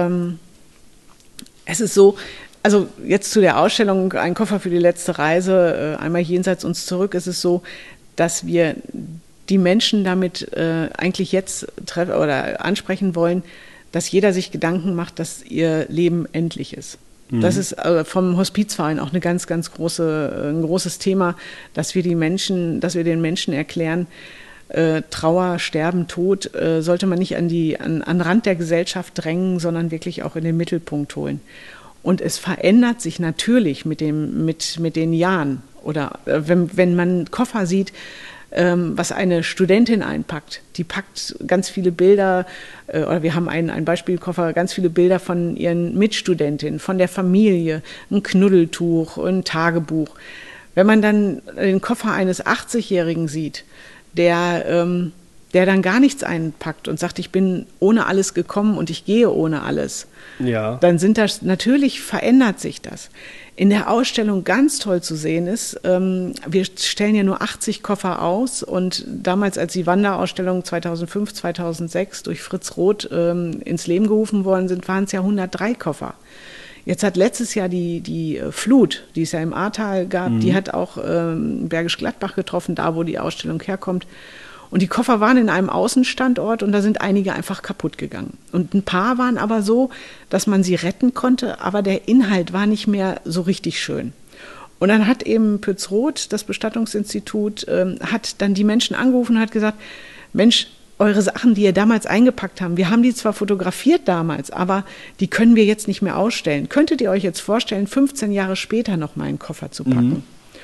es ist so, also jetzt zu der Ausstellung Ein Koffer für die letzte Reise, einmal jenseits uns zurück, ist es so, dass wir die Menschen damit eigentlich jetzt ansprechen wollen, dass jeder sich Gedanken macht, dass ihr Leben endlich ist. Das ist vom Hospizverein auch eine ganz, ganz ein großes Thema, dass wir den Menschen erklären, Trauer, Sterben, Tod sollte man nicht an Rand der Gesellschaft drängen, sondern wirklich auch in den Mittelpunkt holen. Und es verändert sich natürlich mit den Jahren. Oder wenn man Koffer sieht, was eine Studentin einpackt. Die packt ganz viele Bilder, oder wir haben einen Beispielkoffer, ganz viele Bilder von ihren Mitstudentinnen, von der Familie, ein Knuddeltuch, ein Tagebuch. Wenn man dann den Koffer eines 80-Jährigen sieht, der dann gar nichts einpackt und sagt, ich bin ohne alles gekommen und ich gehe ohne alles, dann natürlich verändert sich das. In der Ausstellung ganz toll zu sehen ist, wir stellen ja nur 80 Koffer aus und damals, als die Wanderausstellung 2005, 2006 durch Fritz Roth ins Leben gerufen worden sind, waren es ja 103 Koffer. Jetzt hat letztes Jahr die Flut, die es ja im Ahrtal gab, die hat auch Bergisch Gladbach getroffen, da wo die Ausstellung herkommt. Und die Koffer waren in einem Außenstandort und da sind einige einfach kaputt gegangen. Und ein paar waren aber so, dass man sie retten konnte, aber der Inhalt war nicht mehr so richtig schön. Und dann hat eben Pützroth, das Bestattungsinstitut, hat dann die Menschen angerufen und hat gesagt, Mensch, eure Sachen, die ihr damals eingepackt habt, wir haben die zwar fotografiert damals, aber die können wir jetzt nicht mehr ausstellen. Könntet ihr euch jetzt vorstellen, 15 Jahre später noch mal einen Koffer zu packen?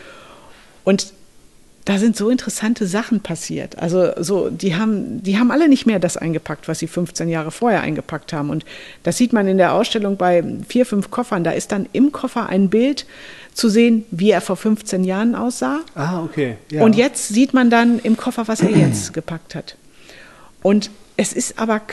Und da sind so interessante Sachen passiert. Also die haben alle nicht mehr das eingepackt, was sie 15 Jahre vorher eingepackt haben. Und das sieht man in der Ausstellung bei 4, 5 Koffern. Da ist dann im Koffer ein Bild zu sehen, wie er vor 15 Jahren aussah. Ah, okay. Ja. Und jetzt sieht man dann im Koffer, was er jetzt gepackt hat. Und Es ist aber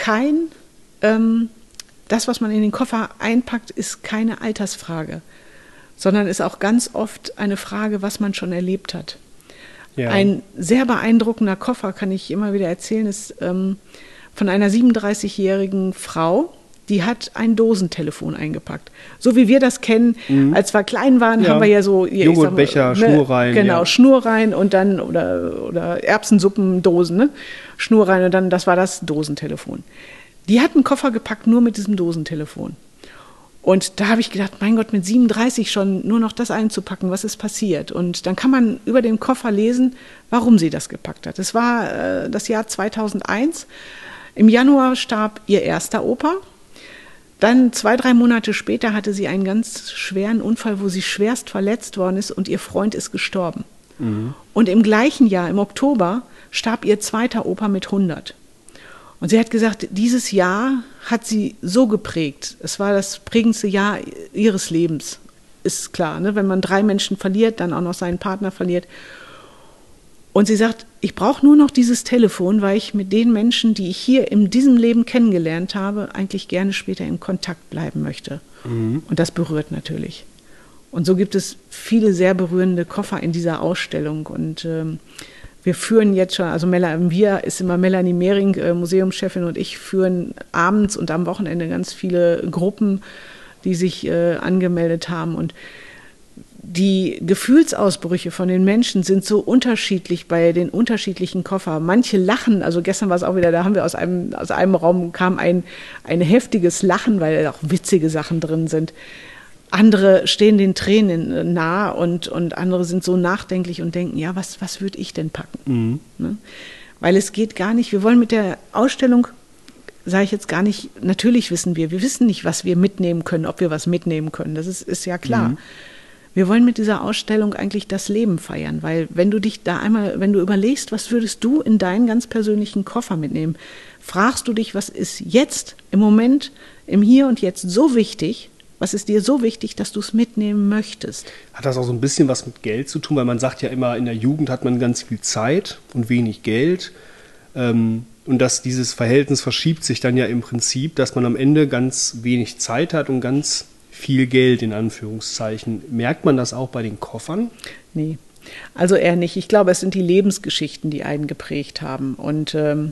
das, was man in den Koffer einpackt, ist keine Altersfrage, sondern ist auch ganz oft eine Frage, was man schon erlebt hat. Ja. Ein sehr beeindruckender Koffer, kann ich immer wieder erzählen, ist von einer 37-jährigen Frau, die hat ein Dosentelefon eingepackt. So wie wir das kennen, als wir klein waren, haben wir ja so Joghurtbecher, Schnur rein. Genau, Schnur rein und dann oder Erbsensuppendosen, ne? Schnur rein und dann, das war das Dosentelefon. Die hat einen Koffer gepackt, nur mit diesem Dosentelefon. Und da habe ich gedacht, mein Gott, mit 37 schon nur noch das einzupacken, was ist passiert? Und dann kann man über den Koffer lesen, warum sie das gepackt hat. Es war das Jahr 2001. Im Januar starb ihr erster Opa. Dann 2-3 Monate später hatte sie einen ganz schweren Unfall, wo sie schwerst verletzt worden ist und ihr Freund ist gestorben. Mhm. Und im gleichen Jahr, im Oktober, starb ihr zweiter Opa mit 100. Und sie hat gesagt, dieses Jahr hat sie so geprägt. Es war das prägendste Jahr ihres Lebens, ist klar. Ne? Wenn man 3 Menschen verliert, dann auch noch seinen Partner verliert. Und sie sagt, ich brauche nur noch dieses Telefon, weil ich mit den Menschen, die ich hier in diesem Leben kennengelernt habe, eigentlich gerne später in Kontakt bleiben möchte. Mhm. Und das berührt natürlich. Und so gibt es viele sehr berührende Koffer in dieser Ausstellung. Und wir führen jetzt schon, also wir ist immer Melanie Mehring, Museumschefin, und ich führen abends und am Wochenende ganz viele Gruppen, die sich angemeldet haben. Und die Gefühlsausbrüche von den Menschen sind so unterschiedlich bei den unterschiedlichen Koffern. Manche lachen, also gestern war es auch wieder, da haben wir aus einem Raum kam ein heftiges Lachen, weil auch witzige Sachen drin sind. Andere stehen den Tränen nah und andere sind so nachdenklich und denken, ja, was würde ich denn packen? Mhm. Ne? Weil es geht gar nicht, wir wollen mit der Ausstellung, sage ich jetzt gar nicht, natürlich wissen wir wissen nicht, was wir mitnehmen können, ob wir was mitnehmen können, das ist ja klar. Mhm. Wir wollen mit dieser Ausstellung eigentlich das Leben feiern, weil wenn du überlegst, was würdest du in deinen ganz persönlichen Koffer mitnehmen, fragst du dich, was ist jetzt im Moment, im Hier und Jetzt so wichtig, was ist dir so wichtig, dass du es mitnehmen möchtest? Hat das auch so ein bisschen was mit Geld zu tun? Weil man sagt ja immer, in der Jugend hat man ganz viel Zeit und wenig Geld. Und dass dieses Verhältnis verschiebt sich dann ja im Prinzip, dass man am Ende ganz wenig Zeit hat und ganz viel Geld in Anführungszeichen. Merkt man das auch bei den Koffern? Nee, also eher nicht. Ich glaube, es sind die Lebensgeschichten, die einen geprägt haben. Und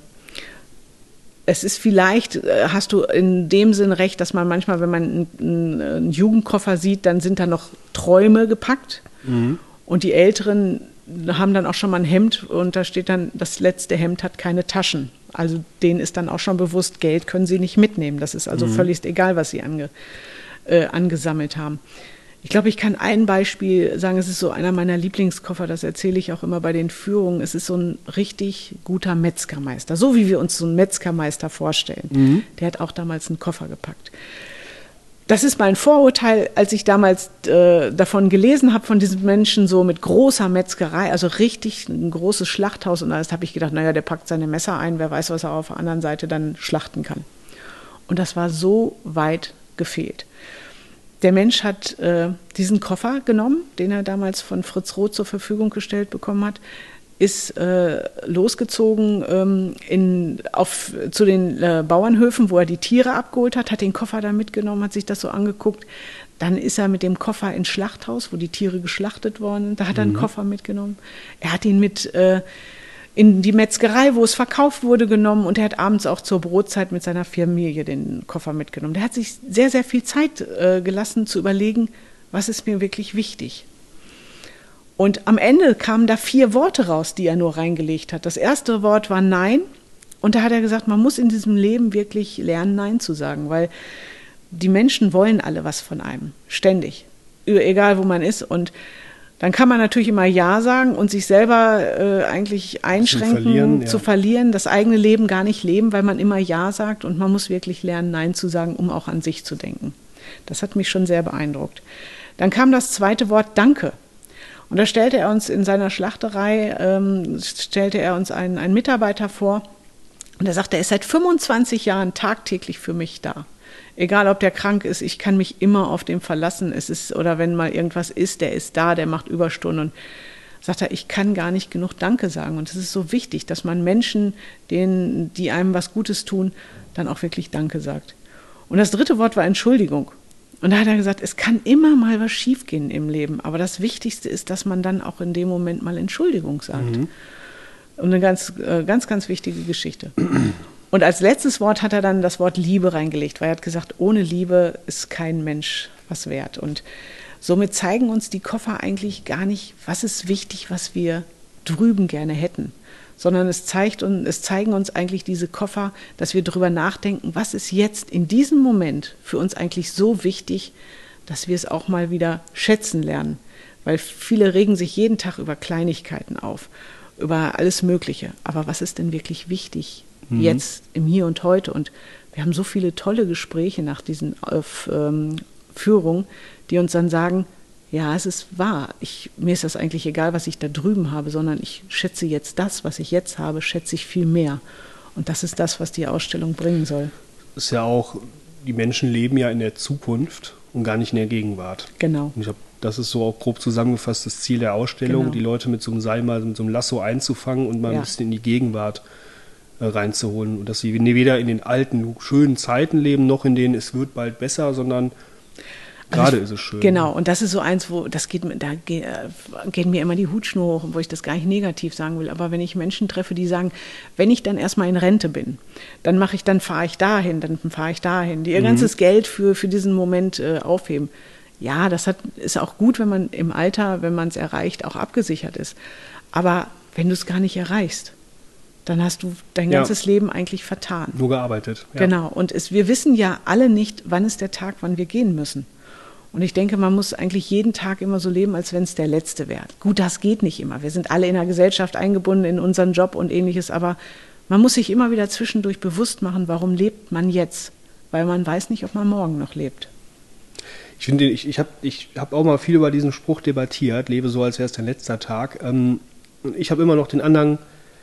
es ist vielleicht, hast du in dem Sinn recht, dass man manchmal, wenn man einen Jugendkoffer sieht, dann sind da noch Träume gepackt. Mhm. Und die Älteren haben dann auch schon mal ein Hemd und da steht dann, das letzte Hemd hat keine Taschen. Also denen ist dann auch schon bewusst, Geld können sie nicht mitnehmen. Das ist also völlig egal, was sie angesammelt haben. Ich glaube, ich kann ein Beispiel sagen, es ist so einer meiner Lieblingskoffer, das erzähle ich auch immer bei den Führungen. Es ist so ein richtig guter Metzgermeister, so wie wir uns so einen Metzgermeister vorstellen. Mhm. Der hat auch damals einen Koffer gepackt. Das ist mein Vorurteil, als ich damals davon gelesen habe, von diesem Menschen so mit großer Metzgerei, also richtig ein großes Schlachthaus und alles, habe ich gedacht, naja, der packt seine Messer ein, wer weiß, was er auf der anderen Seite dann schlachten kann. Und das war so weit gefehlt. Der Mensch hat diesen Koffer genommen, den er damals von Fritz Roth zur Verfügung gestellt bekommen hat, ist losgezogen zu den Bauernhöfen, wo er die Tiere abgeholt hat den Koffer da mitgenommen, hat sich das so angeguckt. Dann ist er mit dem Koffer ins Schlachthaus, wo die Tiere geschlachtet wurden. Da hat er einen Koffer mitgenommen. Er hat ihn mit in die Metzgerei, wo es verkauft wurde, genommen und er hat abends auch zur Brotzeit mit seiner Familie den Koffer mitgenommen. Der hat sich sehr, sehr viel Zeit gelassen zu überlegen, was ist mir wirklich wichtig. Und am Ende kamen da 4 Worte raus, die er nur reingelegt hat. Das erste Wort war Nein und da hat er gesagt, man muss in diesem Leben wirklich lernen, Nein zu sagen, weil die Menschen wollen alle was von einem, ständig, egal wo man ist und dann kann man natürlich immer Ja sagen und sich selber eigentlich einschränken, zu verlieren, das eigene Leben gar nicht leben, weil man immer Ja sagt und man muss wirklich lernen, Nein zu sagen, um auch an sich zu denken. Das hat mich schon sehr beeindruckt. Dann kam das zweite Wort Danke. Und da stellte er uns in seiner Schlachterei, einen Mitarbeiter vor und er sagte, er ist seit 25 Jahren tagtäglich für mich da. Egal, ob der krank ist, ich kann mich immer auf den verlassen. Oder wenn mal irgendwas ist, der ist da, der macht Überstunden. Und sagt er, ich kann gar nicht genug Danke sagen. Und es ist so wichtig, dass man Menschen, die einem was Gutes tun, dann auch wirklich Danke sagt. Und das dritte Wort war Entschuldigung. Und da hat er gesagt, es kann immer mal was schiefgehen im Leben, aber das Wichtigste ist, dass man dann auch in dem Moment mal Entschuldigung sagt. Und eine ganz, ganz wichtige Geschichte. Und als letztes Wort hat er dann das Wort Liebe reingelegt, weil er hat gesagt, ohne Liebe ist kein Mensch was wert. Und somit zeigen uns die Koffer eigentlich gar nicht, was ist wichtig, was wir drüben gerne hätten, sondern es zeigen uns eigentlich diese Koffer, dass wir darüber nachdenken, was ist jetzt in diesem Moment für uns eigentlich so wichtig, dass wir es auch mal wieder schätzen lernen. Weil viele regen sich jeden Tag über Kleinigkeiten auf, über alles Mögliche. Aber was ist denn wirklich wichtig jetzt im Hier und Heute? Und wir haben so viele tolle Gespräche nach diesen Führungen, die uns dann sagen, ja, es ist wahr, mir ist das eigentlich egal, was ich da drüben habe, sondern ich schätze jetzt das, was ich jetzt habe, schätze ich viel mehr. Und das ist das, was die Ausstellung bringen soll. Ist ja auch, die Menschen leben ja in der Zukunft und gar nicht in der Gegenwart. Genau. Und ich glaube, das ist so auch grob zusammengefasst das Ziel der Ausstellung, Genau. die Leute mit so einem Seil mal mit so einem Lasso einzufangen und mal ein bisschen in die Gegenwart reinzuholen. Und dass sie weder in den alten, schönen Zeiten leben, noch in denen es wird bald besser, sondern gerade ist es schön. Genau, und das ist so eins, da geht mir immer die Hutschnur hoch, wo ich das gar nicht negativ sagen will. Aber wenn ich Menschen treffe, die sagen, wenn ich dann erstmal in Rente bin, dann fahre ich dahin, die ihr ganzes Geld für diesen Moment aufheben. Ja, ist auch gut, wenn man im Alter, wenn man es erreicht, auch abgesichert ist. Aber wenn du es gar nicht erreichst, dann hast du dein ganzes Leben eigentlich vertan. Nur gearbeitet. Ja. Genau, und wir wissen ja alle nicht, wann ist der Tag, wann wir gehen müssen. Und ich denke, man muss eigentlich jeden Tag immer so leben, als wenn es der letzte wäre. Gut, das geht nicht immer. Wir sind alle in der Gesellschaft eingebunden, in unseren Job und Ähnliches. Aber man muss sich immer wieder zwischendurch bewusst machen, warum lebt man jetzt? Weil man weiß nicht, ob man morgen noch lebt. Ich finde, ich hab auch mal viel über diesen Spruch debattiert, lebe so, als wäre es dein letzter Tag. Ich habe immer noch den anderen,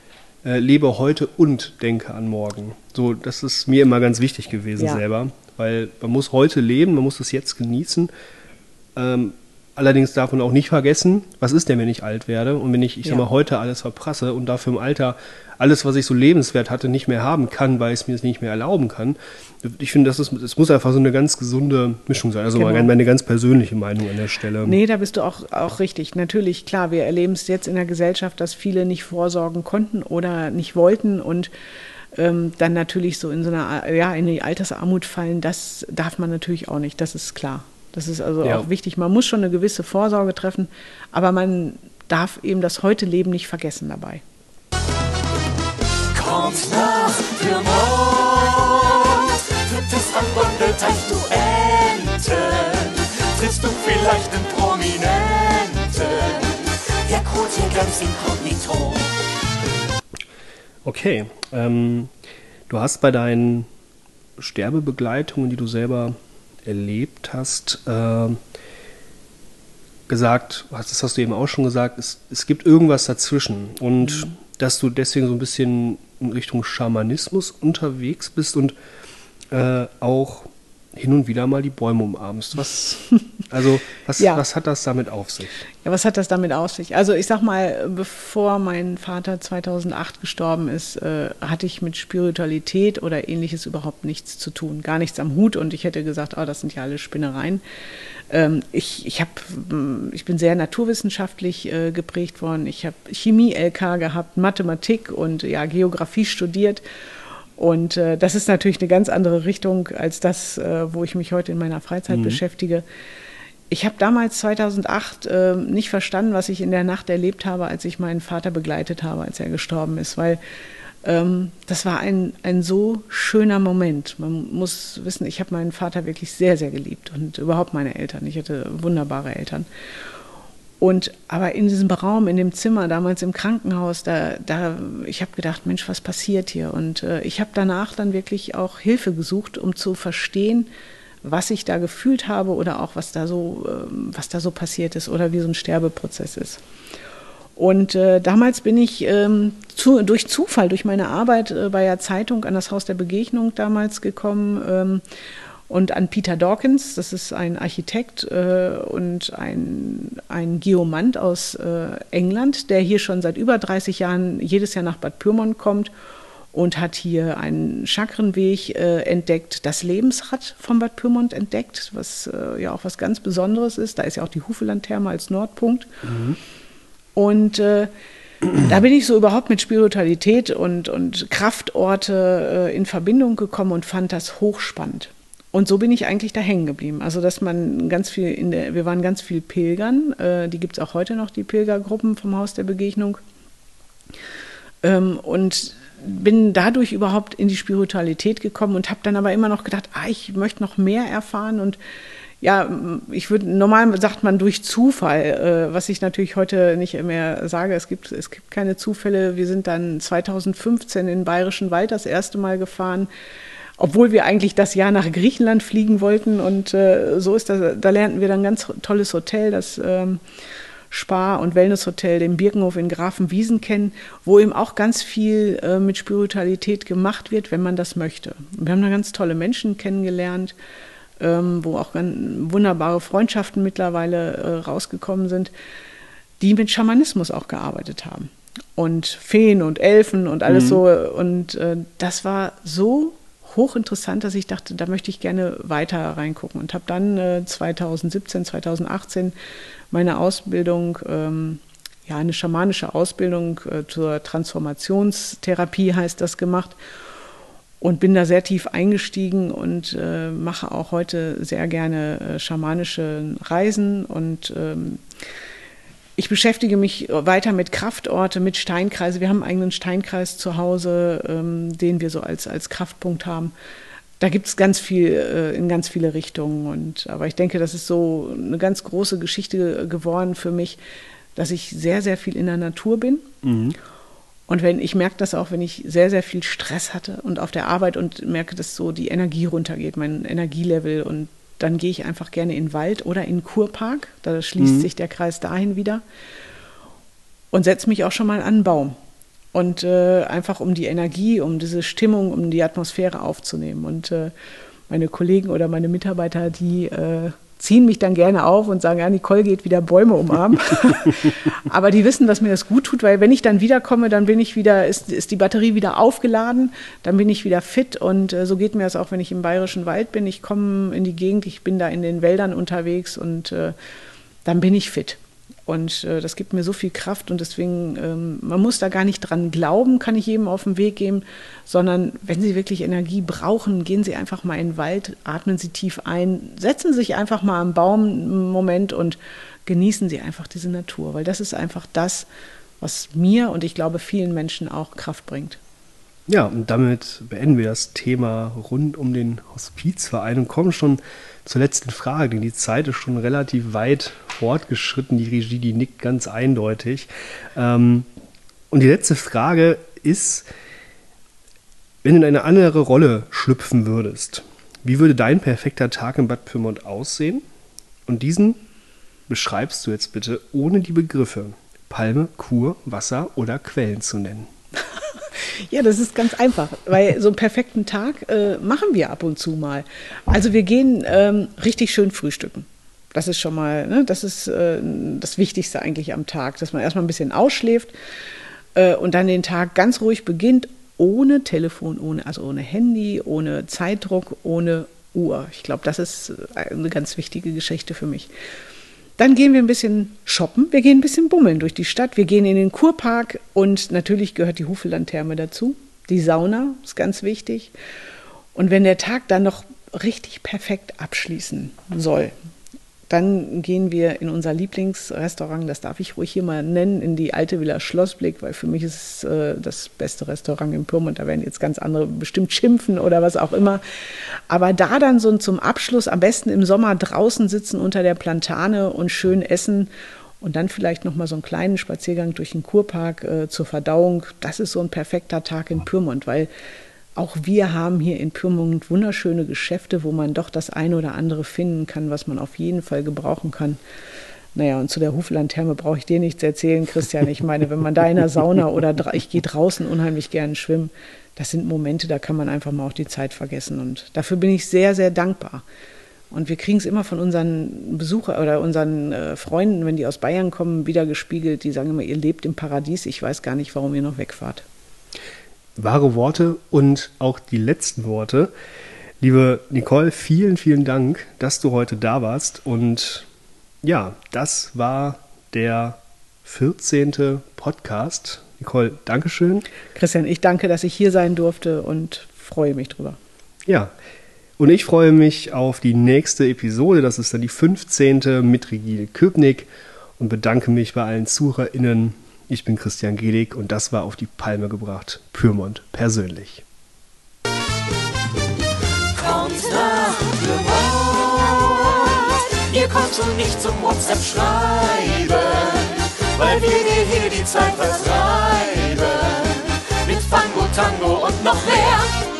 lebe heute und denke an morgen. So, das ist mir immer ganz wichtig gewesen selber. Weil man muss heute leben, man muss es jetzt genießen. Allerdings darf man auch nicht vergessen, was ist denn, wenn ich alt werde und wenn ich sag mal, heute alles verprasse und dafür im Alter alles, was ich so lebenswert hatte, nicht mehr haben kann, weil ich es mir nicht mehr erlauben kann. Ich finde, es muss einfach so eine ganz gesunde Mischung sein. Also meine ganz persönliche Meinung an der Stelle. Nee, da bist du auch richtig. Natürlich, klar, wir erleben es jetzt in der Gesellschaft, dass viele nicht vorsorgen konnten oder nicht wollten und dann natürlich so in in die Altersarmut fallen, das darf man natürlich auch nicht, das ist klar. Das ist also auch wichtig. Man muss schon eine gewisse Vorsorge treffen, aber man darf eben das Heute-Leben nicht vergessen dabei. Kommt nach Pyrmont, gibt es am Bundelteich Duellen, triffst du vielleicht einen Prominenten, der Code hier ganz inkognito. Okay, du hast bei deinen Sterbebegleitungen, die du selber erlebt hast, gesagt, das hast du eben auch schon gesagt, es gibt irgendwas dazwischen und dass du deswegen so ein bisschen in Richtung Schamanismus unterwegs bist und auch hin und wieder mal die Bäume umarmst. Was hat das damit auf sich? Ja, was hat das damit auf sich? Also ich sag mal, bevor mein Vater 2008 gestorben ist, hatte ich mit Spiritualität oder Ähnliches überhaupt nichts zu tun. Gar nichts am Hut und ich hätte gesagt, das sind ja alle Spinnereien. Ich bin sehr naturwissenschaftlich geprägt worden. Ich habe Chemie-LK gehabt, Mathematik und Geografie studiert. Und das ist natürlich eine ganz andere Richtung als das, wo ich mich heute in meiner Freizeit beschäftige. Ich habe damals 2008 nicht verstanden, was ich in der Nacht erlebt habe, als ich meinen Vater begleitet habe, als er gestorben ist, weil das war ein so schöner Moment. Man muss wissen, ich habe meinen Vater wirklich sehr, sehr geliebt und überhaupt meine Eltern. Ich hatte wunderbare Eltern. Aber in diesem Raum, in dem Zimmer, damals im Krankenhaus, ich habe gedacht, Mensch, was passiert hier? Und ich habe danach dann wirklich auch Hilfe gesucht, um zu verstehen, was ich da gefühlt habe oder auch was da so passiert ist oder wie so ein Sterbeprozess ist. Und damals bin ich durch Zufall, durch meine Arbeit bei der Zeitung an das Haus der Begegnung damals gekommen. Und an Peter Dawkins, das ist ein Architekt und ein Geomant aus England, der hier schon seit über 30 Jahren jedes Jahr nach Bad Pyrmont kommt und hat hier einen Chakrenweg entdeckt, das Lebensrad von Bad Pyrmont entdeckt, was ja auch was ganz Besonderes ist. Da ist ja auch die Hufelandtherme als Nordpunkt. Mhm. Und da bin ich so überhaupt mit Spiritualität und Kraftorte in Verbindung gekommen und fand das hochspannend. Und so bin ich eigentlich da hängen geblieben. Also, dass man ganz viel wir waren ganz viel Pilgern, die gibt es auch heute noch, die Pilgergruppen vom Haus der Begegnung. Und bin dadurch überhaupt in die Spiritualität gekommen und habe dann aber immer noch gedacht, ich möchte noch mehr erfahren. Und ja, normal sagt man durch Zufall, was ich natürlich heute nicht mehr sage. Es gibt keine Zufälle. Wir sind dann 2015 in den Bayerischen Wald das erste Mal gefahren, obwohl wir eigentlich das Jahr nach Griechenland fliegen wollten. Und so ist das. Da lernten wir dann ein ganz tolles Hotel, das Spa- und Wellnesshotel, den Birkenhof in Grafenwiesen kennen, wo eben auch ganz viel mit Spiritualität gemacht wird, wenn man das möchte. Und wir haben da ganz tolle Menschen kennengelernt, wo auch wunderbare Freundschaften mittlerweile rausgekommen sind, die mit Schamanismus auch gearbeitet haben. Und Feen und Elfen und alles so. Und das war so hochinteressant, dass ich dachte, da möchte ich gerne weiter reingucken. Und habe dann 2017, 2018 meine Ausbildung, eine schamanische Ausbildung zur Transformationstherapie heißt das, gemacht. Und bin da sehr tief eingestiegen und mache auch heute sehr gerne schamanische Reisen. Und ich beschäftige mich weiter mit Kraftorte, mit Steinkreise. Wir haben einen eigenen Steinkreis zu Hause, den wir so als Kraftpunkt haben. Da gibt es ganz viel in ganz viele Richtungen. Aber ich denke, das ist so eine ganz große Geschichte geworden für mich, dass ich sehr, sehr viel in der Natur bin. Mhm. Und ich merke das auch, wenn ich sehr, sehr viel Stress hatte und auf der Arbeit und merke, dass so die Energie runtergeht, mein Energielevel. Und dann gehe ich einfach gerne in den Wald oder in den Kurpark. Da schließt sich der Kreis dahin wieder. Und setze mich auch schon mal an einen Baum. Und einfach um die Energie, um diese Stimmung, um die Atmosphäre aufzunehmen. Und meine Kollegen oder meine Mitarbeiter, die ziehen mich dann gerne auf und sagen, ja, Nicole geht wieder Bäume umarmen. Aber die wissen, dass mir das gut tut, weil wenn ich dann wiederkomme, dann bin ich wieder, ist die Batterie wieder aufgeladen, dann bin ich wieder fit. Und so geht mir das auch, wenn ich im Bayerischen Wald bin. Ich komme in die Gegend, ich bin da in den Wäldern unterwegs und dann bin ich fit. Und das gibt mir so viel Kraft und deswegen, man muss da gar nicht dran glauben, kann ich jedem auf den Weg geben, sondern wenn Sie wirklich Energie brauchen, gehen Sie einfach mal in den Wald, atmen Sie tief ein, setzen Sie sich einfach mal am Baum einen Moment und genießen Sie einfach diese Natur, weil das ist einfach das, was mir und ich glaube vielen Menschen auch Kraft bringt. Ja, und damit beenden wir das Thema rund um den Hospizverein und kommen schon zur letzten Frage, denn die Zeit ist schon relativ weit fortgeschritten. Die Regie, die nickt ganz eindeutig. Und die letzte Frage ist, wenn du in eine andere Rolle schlüpfen würdest, wie würde dein perfekter Tag in Bad Pyrmont aussehen? Und diesen beschreibst du jetzt bitte ohne die Begriffe Palme, Kur, Wasser oder Quellen zu nennen. Ja, das ist ganz einfach, weil so einen perfekten Tag machen wir ab und zu mal. Also wir gehen richtig schön frühstücken. Das ist schon mal, ne, das ist das Wichtigste eigentlich am Tag, dass man erstmal ein bisschen ausschläft und dann den Tag ganz ruhig beginnt, ohne Telefon, ohne Handy, ohne Zeitdruck, ohne Uhr. Ich glaube, das ist eine ganz wichtige Geschichte für mich. Dann gehen wir ein bisschen shoppen, wir gehen ein bisschen bummeln durch die Stadt, wir gehen in den Kurpark und natürlich gehört die Hufelandtherme dazu. Die Sauna ist ganz wichtig. Und wenn der Tag dann noch richtig perfekt abschließen soll, dann gehen wir in unser Lieblingsrestaurant, das darf ich ruhig hier mal nennen, in die alte Villa Schlossblick, weil für mich ist es das beste Restaurant in Pyrmont. Da werden jetzt ganz andere bestimmt schimpfen oder was auch immer. Aber da dann so zum Abschluss am besten im Sommer draußen sitzen unter der Plantane und schön essen und dann vielleicht nochmal so einen kleinen Spaziergang durch den Kurpark zur Verdauung, das ist so ein perfekter Tag in Pyrmont, weil auch wir haben hier in Pyrmont wunderschöne Geschäfte, wo man doch das eine oder andere finden kann, was man auf jeden Fall gebrauchen kann. Naja, und zu der Hufelandtherme brauche ich dir nichts erzählen, Christian. Ich meine, wenn man da in der Sauna oder ich gehe draußen unheimlich gerne schwimmen, das sind Momente, da kann man einfach mal auch die Zeit vergessen. Und dafür bin ich sehr, sehr dankbar. Und wir kriegen es immer von unseren Besuchern oder unseren Freunden, wenn die aus Bayern kommen, wieder gespiegelt. Die sagen immer, ihr lebt im Paradies, ich weiß gar nicht, warum ihr noch wegfahrt. Wahre Worte und auch die letzten Worte. Liebe Nicole, vielen, vielen Dank, dass du heute da warst. Und ja, das war der 14. Podcast. Nicole, Dankeschön. Christian, ich danke, dass ich hier sein durfte und freue mich drüber. Ja, und ich freue mich auf die nächste Episode. Das ist dann die 15. mit Regine Köpnick und bedanke mich bei allen ZuhörerInnen. Ich bin Christian Gehlig und das war auf die Palme gebracht. Pyrmont persönlich. Kommt nach Pyrmont, ihr kommt schon nicht zum WhatsApp schreiben, weil wir dir hier die Zeit vertreiben. Mit Fango, Tango und noch mehr.